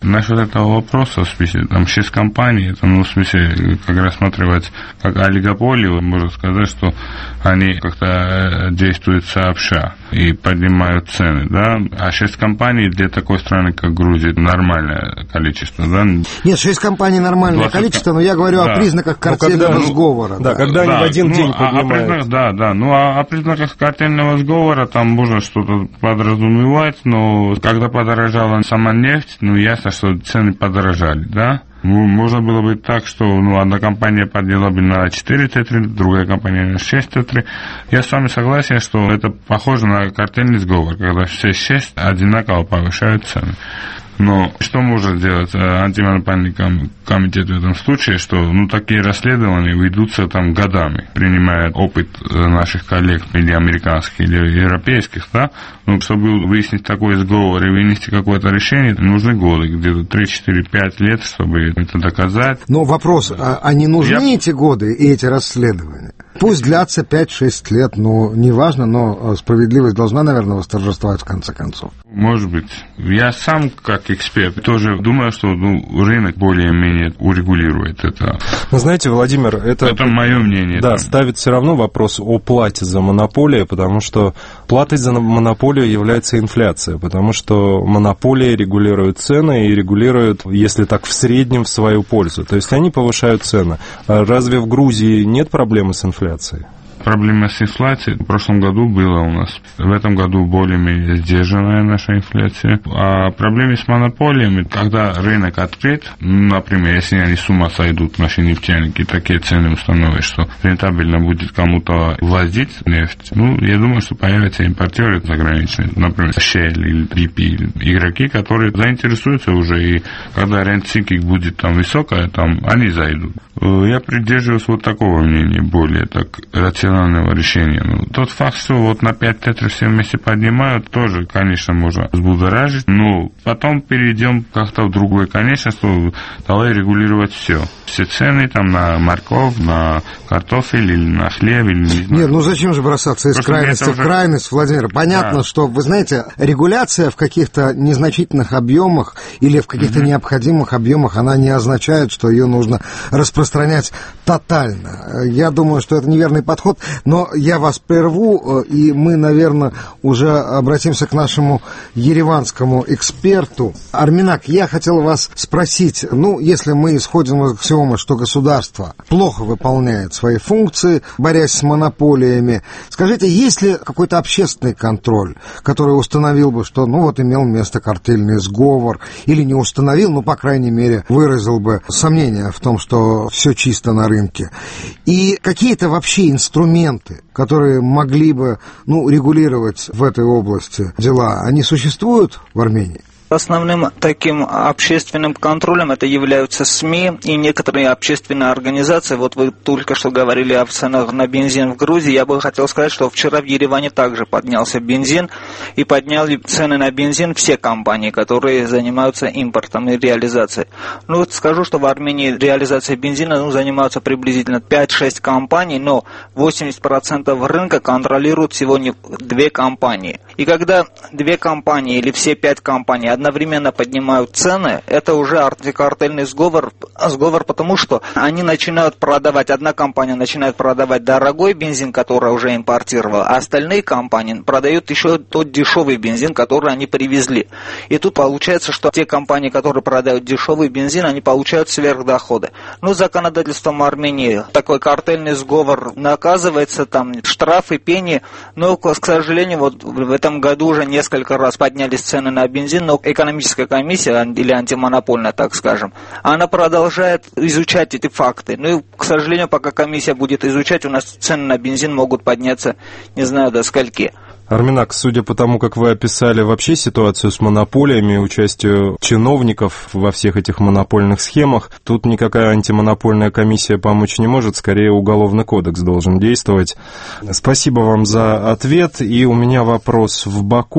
Насчет этого вопроса, в смысле, там шесть компаний, это, ну, в смысле, как рассматривать как олигополию, можно сказать, что они как-то действуют сообща и поднимают цены, да, а шесть компаний для такой страны, как Грузия, нормальное количество, да. Нет, шесть компаний нормальное двадцать количество, но я говорю да. о признаках картельного ну, когда, сговора. Ну, да, да, когда да, они в один ну, день а, поднимают. А признак, да, да, ну, а о признаках картельного сговора там можно что-то подразумевать, но когда подорожала сама нефть, ну, ясно, что цены подорожали, да. Ну, можно было бы так, что ну, одна компания подняла бы на четыре тетри, другая компания на шесть тетри. Я с вами согласен, что это похоже на картельный сговор, когда все шесть одинаково повышают цены. Но что может сделать антимонопольный комитет в этом случае, что ну, такие расследования ведутся там годами, принимая опыт наших коллег, или американских, или европейских, да, ну, чтобы выяснить такой сговор и вынести какое-то решение, нужны годы, где-то три, четыре, пять лет, чтобы это доказать. Но вопрос, а, а не нужны Я... эти годы и эти расследования? Пусть длятся пять-шесть лет, но неважно, но справедливость должна, наверное, восторжествовать в конце концов. Может быть. Я сам, как эксперт, тоже думаю, что ну, рынок более-менее урегулирует это. Вы знаете, Владимир, это... Это мое мнение. Да, там. ставит все равно вопрос о плате за монополию, потому что платой за монополию является инфляция, потому что монополия регулирует цены и регулирует, если так, в среднем в свою пользу. То есть они повышают цены. А разве в Грузии нет проблемы с инфляцией? Проблема с инфляцией в прошлом году была у нас. В этом году более-менее сдержанная наша инфляция. А проблемы с монополиями, когда рынок открыт, например, если они с ума сойдут, наши нефтяники, такие цены установят, что рентабельно будет кому-то ввозить нефть, ну, я думаю, что появятся импортеры заграничные, например, Shell или би пи, игроки, которые заинтересуются уже, и когда рент-синки будет там высокая, там они зайдут. Я придерживаюсь вот такого мнения, более так рационального решения. Ну, тот факт, что вот на пять тетри все вместе поднимают, тоже, конечно, можно взбудоражить, но потом перейдем как-то в другое. Конечно, что давай регулировать все. Все цены там на морковь, на картофель или на хлеб. Или, не знаю. Нет, ну зачем же бросаться из Просто крайности в уже... крайность, Владимир? Понятно, да. что, вы знаете, регуляция в каких-то незначительных объемах или в каких-то mm-hmm. необходимых объемах, она не означает, что ее нужно распространять тотально. Я думаю, что это неверный подход, но я вас прерву, и мы, наверное, уже обратимся к нашему ереванскому эксперту. Арминак, я хотел вас спросить, ну, если мы исходим из аксиомы, что государство плохо выполняет свои функции, борясь с монополиями, скажите, есть ли какой-то общественный контроль, который установил бы, что, ну, вот имел место картельный сговор, или не установил, ну, по крайней мере, выразил бы сомнение в том, что все чисто на рынке. И какие-то вообще инструменты, которые могли бы, ну, регулировать в этой области дела, они существуют в Армении? Основным таким общественным контролем это являются СМИ и некоторые общественные организации. Вот вы только что говорили о ценах на бензин в Грузии. Я бы хотел сказать, что вчера в Ереване также поднялся бензин, и подняли цены на бензин все компании, которые занимаются импортом и реализацией. Ну вот скажу, что в Армении реализацией бензина ну, занимаются приблизительно пять-шесть компаний, но восемьдесят процентов рынка контролируют всего две компании. И когда две компании или все пять компаний одновременно поднимают цены, это уже антикартельный сговор, сговор, потому что они начинают продавать, одна компания начинает продавать дорогой бензин, который уже импортировал, а остальные компании продают еще тот дешевый бензин, который они привезли. И тут получается, что те компании, которые продают дешевый бензин, они получают сверхдоходы. Ну, законодательством Армении такой картельный сговор наказывается, там штрафы, пени, но, к сожалению, вот в этом году уже несколько раз поднялись цены на бензин, но экономическая комиссия, или антимонопольная, так скажем, она продолжает изучать эти факты. Ну и, к сожалению, пока комиссия будет изучать, у нас цены на бензин могут подняться, не знаю, до скольки. Арминак, судя по тому, как вы описали вообще ситуацию с монополиями, участию чиновников во всех этих монопольных схемах, тут никакая антимонопольная комиссия помочь не может, скорее уголовный кодекс должен действовать. Спасибо вам за ответ. И у меня вопрос в Баку.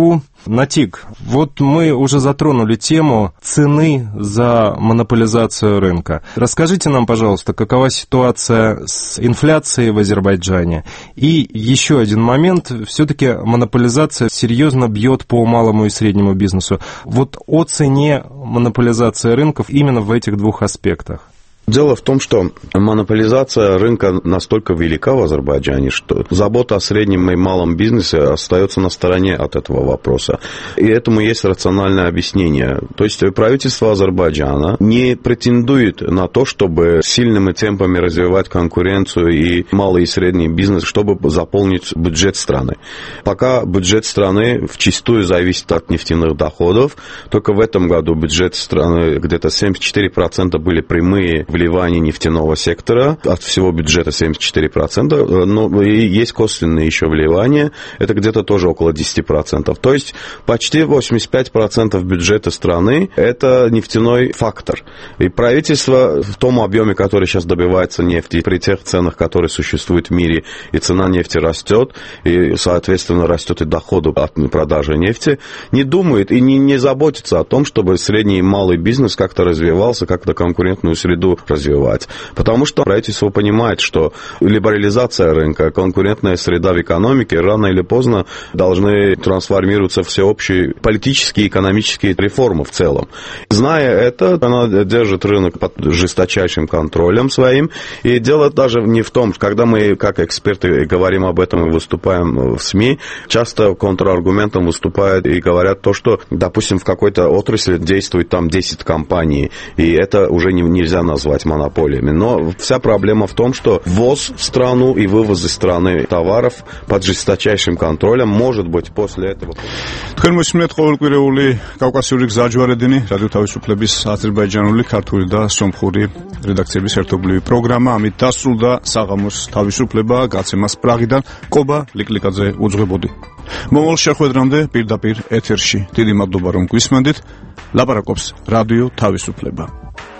Натик, вот мы уже затронули тему цены за монополизацию рынка. Расскажите нам, пожалуйста, какова ситуация с инфляцией в Азербайджане? И еще один момент, все-таки монополизация серьезно бьет по малому и среднему бизнесу. Вот о цене монополизации рынков именно в этих двух аспектах. Дело в том, что монополизация рынка настолько велика в Азербайджане, что забота о среднем и малом бизнесе остается на стороне от этого вопроса. И этому есть рациональное объяснение. То есть правительство Азербайджана не претендует на то, чтобы сильными темпами развивать конкуренцию и малый и средний бизнес, чтобы заполнить бюджет страны. Пока бюджет страны вчастую зависит от нефтяных доходов, только в этом году бюджет страны где-то семьдесят четыре процента были прямые вливание нефтяного сектора, от всего бюджета семьдесят четыре процента, но и есть косвенные еще вливания, это где-то тоже около десять процентов. То есть почти восемьдесят пять процентов бюджета страны – это нефтяной фактор. И правительство в том объеме, который сейчас добивается нефти, при тех ценах, которые существуют в мире, и цена нефти растет, и, соответственно, растет и доход от продажи нефти, не думает и не, не заботится о том, чтобы средний и малый бизнес как-то развивался, как-то конкурентную среду развивать. Потому что правительство понимает, что либерализация рынка, конкурентная среда в экономике рано или поздно должны трансформироваться в всеобщие политические и экономические реформы в целом. Зная это, она держит рынок под жесточайшим контролем своим. И дело даже не в том, когда мы, как эксперты, говорим об этом и выступаем в СМИ, часто контраргументом выступают и говорят то, что, допустим, в какой-то отрасли действует там десять компаний, и это уже не, нельзя назвать монополиями. Но вся проблема в том, что ввоз в страну и вывоз из страны товаров под жесточайшим контролем может быть после этого. თქვენ მოსმენთ ყოველკვირეული კავკასიური გზაჯვარედინი რადიო თავისუფლების აზერბაიჯანული, ქართული და სომხური რედაქციების ერთობლივი პროგრამა. ამით დასრულდა საღამოს თავისუფლება გაცემას პრაღიდან. კობა ლიკლიკაძე უძღვებოდი. მომავალ შეხვედრამდე პირდაპირ ეთერში. დიდი მადლობა რომ გვისმენდით. ლაპარაკობს რადიო თავისუფლება.